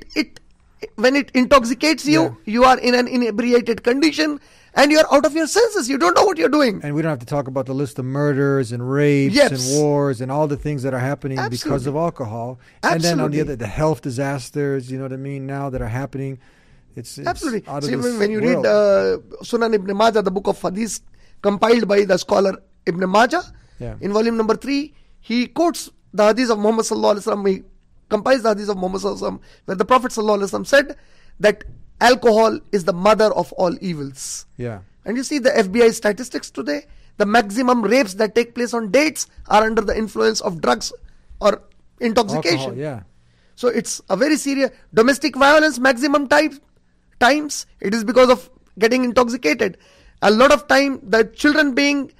when it intoxicates you, you are in an inebriated condition and you're out of your senses. You don't know what you're doing. And we don't have to talk about the list of murders and rapes and wars and all the things that are happening because of alcohol. And then on the other, the health disasters, you know what I mean, now that are happening. It's absolutely. Out of See, this when you world. read Sunan Ibn Majah, the book of Hadith compiled by the scholar Ibn Majah, in volume number 3, he quotes the Hadith of Muhammad sallallahu alaihi wasallam. He compiles the Hadith of Muhammad sallallahu alaihi wasallam, where the Prophet sallallahu alaihi wasallam said that alcohol is the mother of all evils. Yeah. And you see the FBI statistics today, the maximum rapes that take place on dates are under the influence of drugs or intoxication. Alcohol, So it's a very serious domestic violence maximum times. It is because of getting intoxicated. A lot of time the children being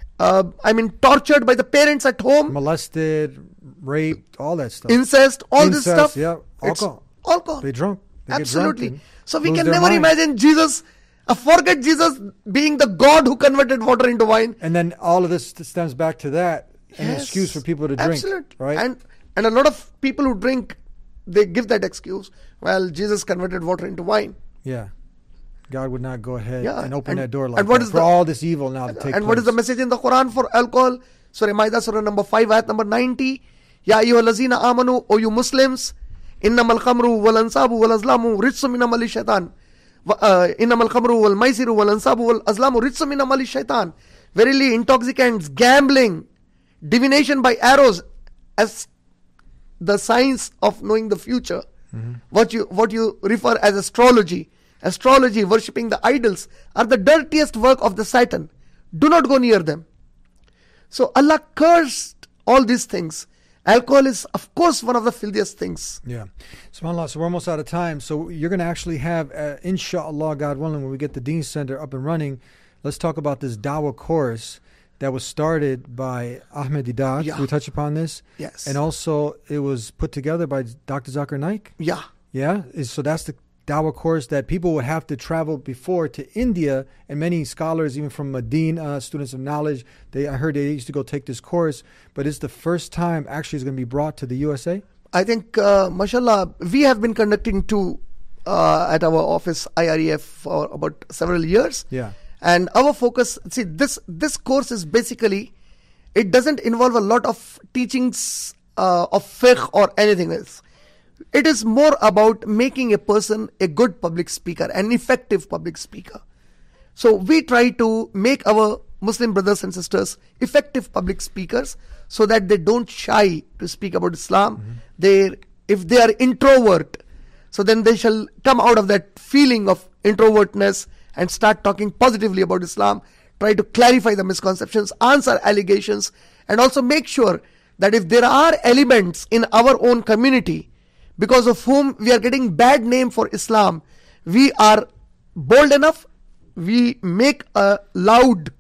tortured by the parents at home. Molested, raped, all that stuff. Incest, all this stuff. Yeah, alcohol. Alcohol. They drunk. They Absolutely. Get drunk so we can never imagine Jesus, forget Jesus being the God who converted water into wine. And then all of this stems back to that, an excuse for people to drink. Absolutely. Right? And a lot of people who drink, they give that excuse. Well, Jesus converted water into wine. Yeah. God would not go ahead and open that door and what that is for all this evil now to take place. And what is the message in the Quran for alcohol? Surah Ma'idah, Surah number 5, ayat number 90. Ya ayyuhallazina amanu, O you Muslims, innamal khamru wal ansabu wal azlamu rijsum min amali shaitan. Innamal khamru wal maisiru wal ansabu wal azlamu rijsum min amali shaitan. Verily, intoxicants, gambling, divination by arrows, as the science of knowing the future. What you refer as astrology. astrology, worshipping the idols are the dirtiest work of the Satan. Do not go near them. So Allah cursed all these things. Alcohol is, of course, one of the filthiest things. Yeah. SubhanAllah, so we're almost out of time. So you're going to actually have, inshallah, God willing, when we get the Deen Center up and running, let's talk about this Dawah course that was started by Ahmed Deedat. Yeah. We touch upon this. Yes. And also it was put together by Dr. Zakir Naik. Yeah. Yeah. So that's the Dawah course that people would have to travel before to India, and many scholars, even from Medina, students of knowledge, I heard they used to go take this course, but it's the first time actually it's going to be brought to the USA. I think, mashallah, we have been conducting two at our office, IREF, for about several years. Yeah. And our focus, see, this course is basically, it doesn't involve a lot of teachings of fiqh or anything else. It is more about making a person a good public speaker, an effective public speaker. So we try to make our Muslim brothers and sisters effective public speakers so that they don't shy to speak about Islam. If they are introvert, so then they shall come out of that feeling of introvertness and start talking positively about Islam, try to clarify the misconceptions, answer allegations, and also make sure that if there are elements in our own community because of whom we are getting bad name for Islam, we are bold enough, we make a loud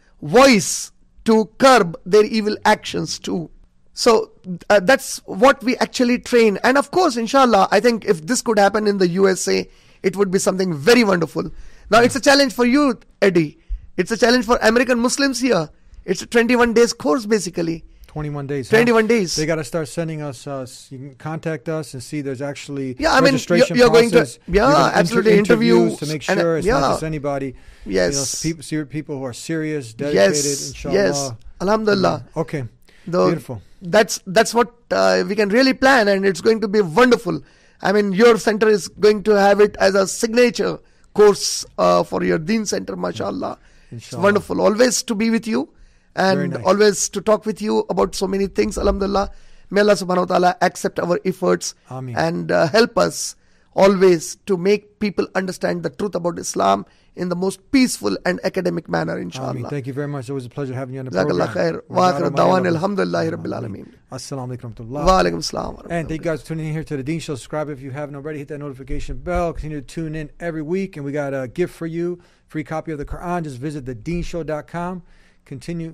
voice to curb their evil actions too. So that's what we actually train. And of course, inshallah, I think if this could happen in the USA, it would be something very wonderful. Now, it's a challenge for you, Eddie. It's a challenge for American Muslims here. It's a 21 days course, basically. 21 days. 21 days. They got to start sending us, you can contact us and see there's actually registration you're process. Going to, absolutely. Interviews to make sure it's not just anybody. Yes. People who are serious, dedicated, inshallah. Yes. Alhamdulillah. Okay. Beautiful. That's what we can really plan, and it's going to be wonderful. I mean, your center is going to have it as a signature course for your Deen Center, mashallah. It's wonderful. Always to be with you and always to talk with you about so many things, alhamdulillah. May Allah subhanahu wa ta'ala accept our efforts and help us always to make people understand the truth about Islam in the most peaceful and academic manner, inshallah. Ameen. Thank you very much. It was a pleasure having you on the program. Jazakallah khair. Wa akhiru da'wan alhamdulillahi rabbil alameen. Assalamu alaikum warahmatullah. Wa alaikum assalam. And thank you guys for tuning in here to the Deen Show. Subscribe if you haven't already. Hit that notification bell. Continue to tune in every week. And we got a gift for you. Free copy of the Quran. Just visit thedeenshow.com. Continue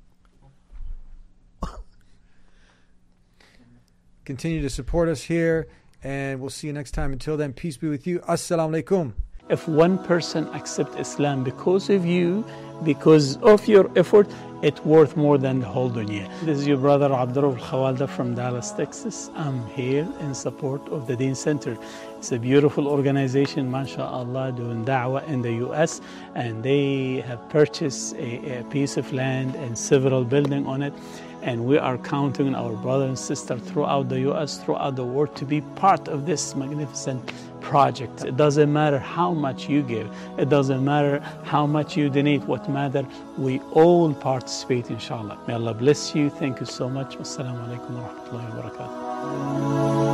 to support us here. And we'll see you next time. Until then, peace be with you. Assalamu alaikum. If one person accepts Islam because of you, because of your effort, it's worth more than the whole dunya. This is your brother Abdurrahman Khawalda from Dallas, Texas. I'm here in support of the Deen Center. It's a beautiful organization, mashallah, doing da'wah in the US, and they have purchased a piece of land and several buildings on it. And we are counting on our brothers and sisters throughout the US, throughout the world, to be part of this magnificent project. It doesn't matter how much you give. It doesn't matter how much you donate. What matters, we all participate, inshallah. May Allah bless you. Thank you so much. Wassalamu alaikum wa rahmatullahi wa barakatuh.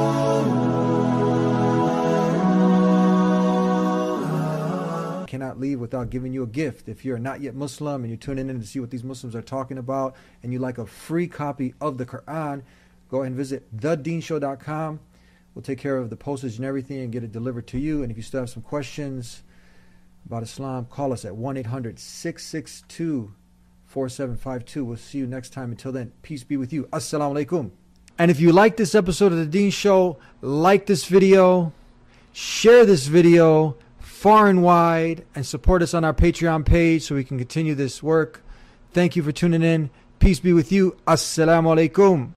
Cannot leave without giving you a gift. If you're not yet Muslim and you're tuning in to see what these Muslims are talking about and you like a free copy of the Quran, go ahead and visit thedeenshow.com. We'll take care of the postage and everything and get it delivered to you. And if you still have some questions about Islam, call us at 1-800-662-4752. We'll see you next time. Until then, peace be with you. Assalamu alaikum. And if you like this episode of The Deen Show, like this video, share this video far and wide, and support us on our Patreon page so we can continue this work. Thank you for tuning in. Peace be with you. Assalamu alaikum.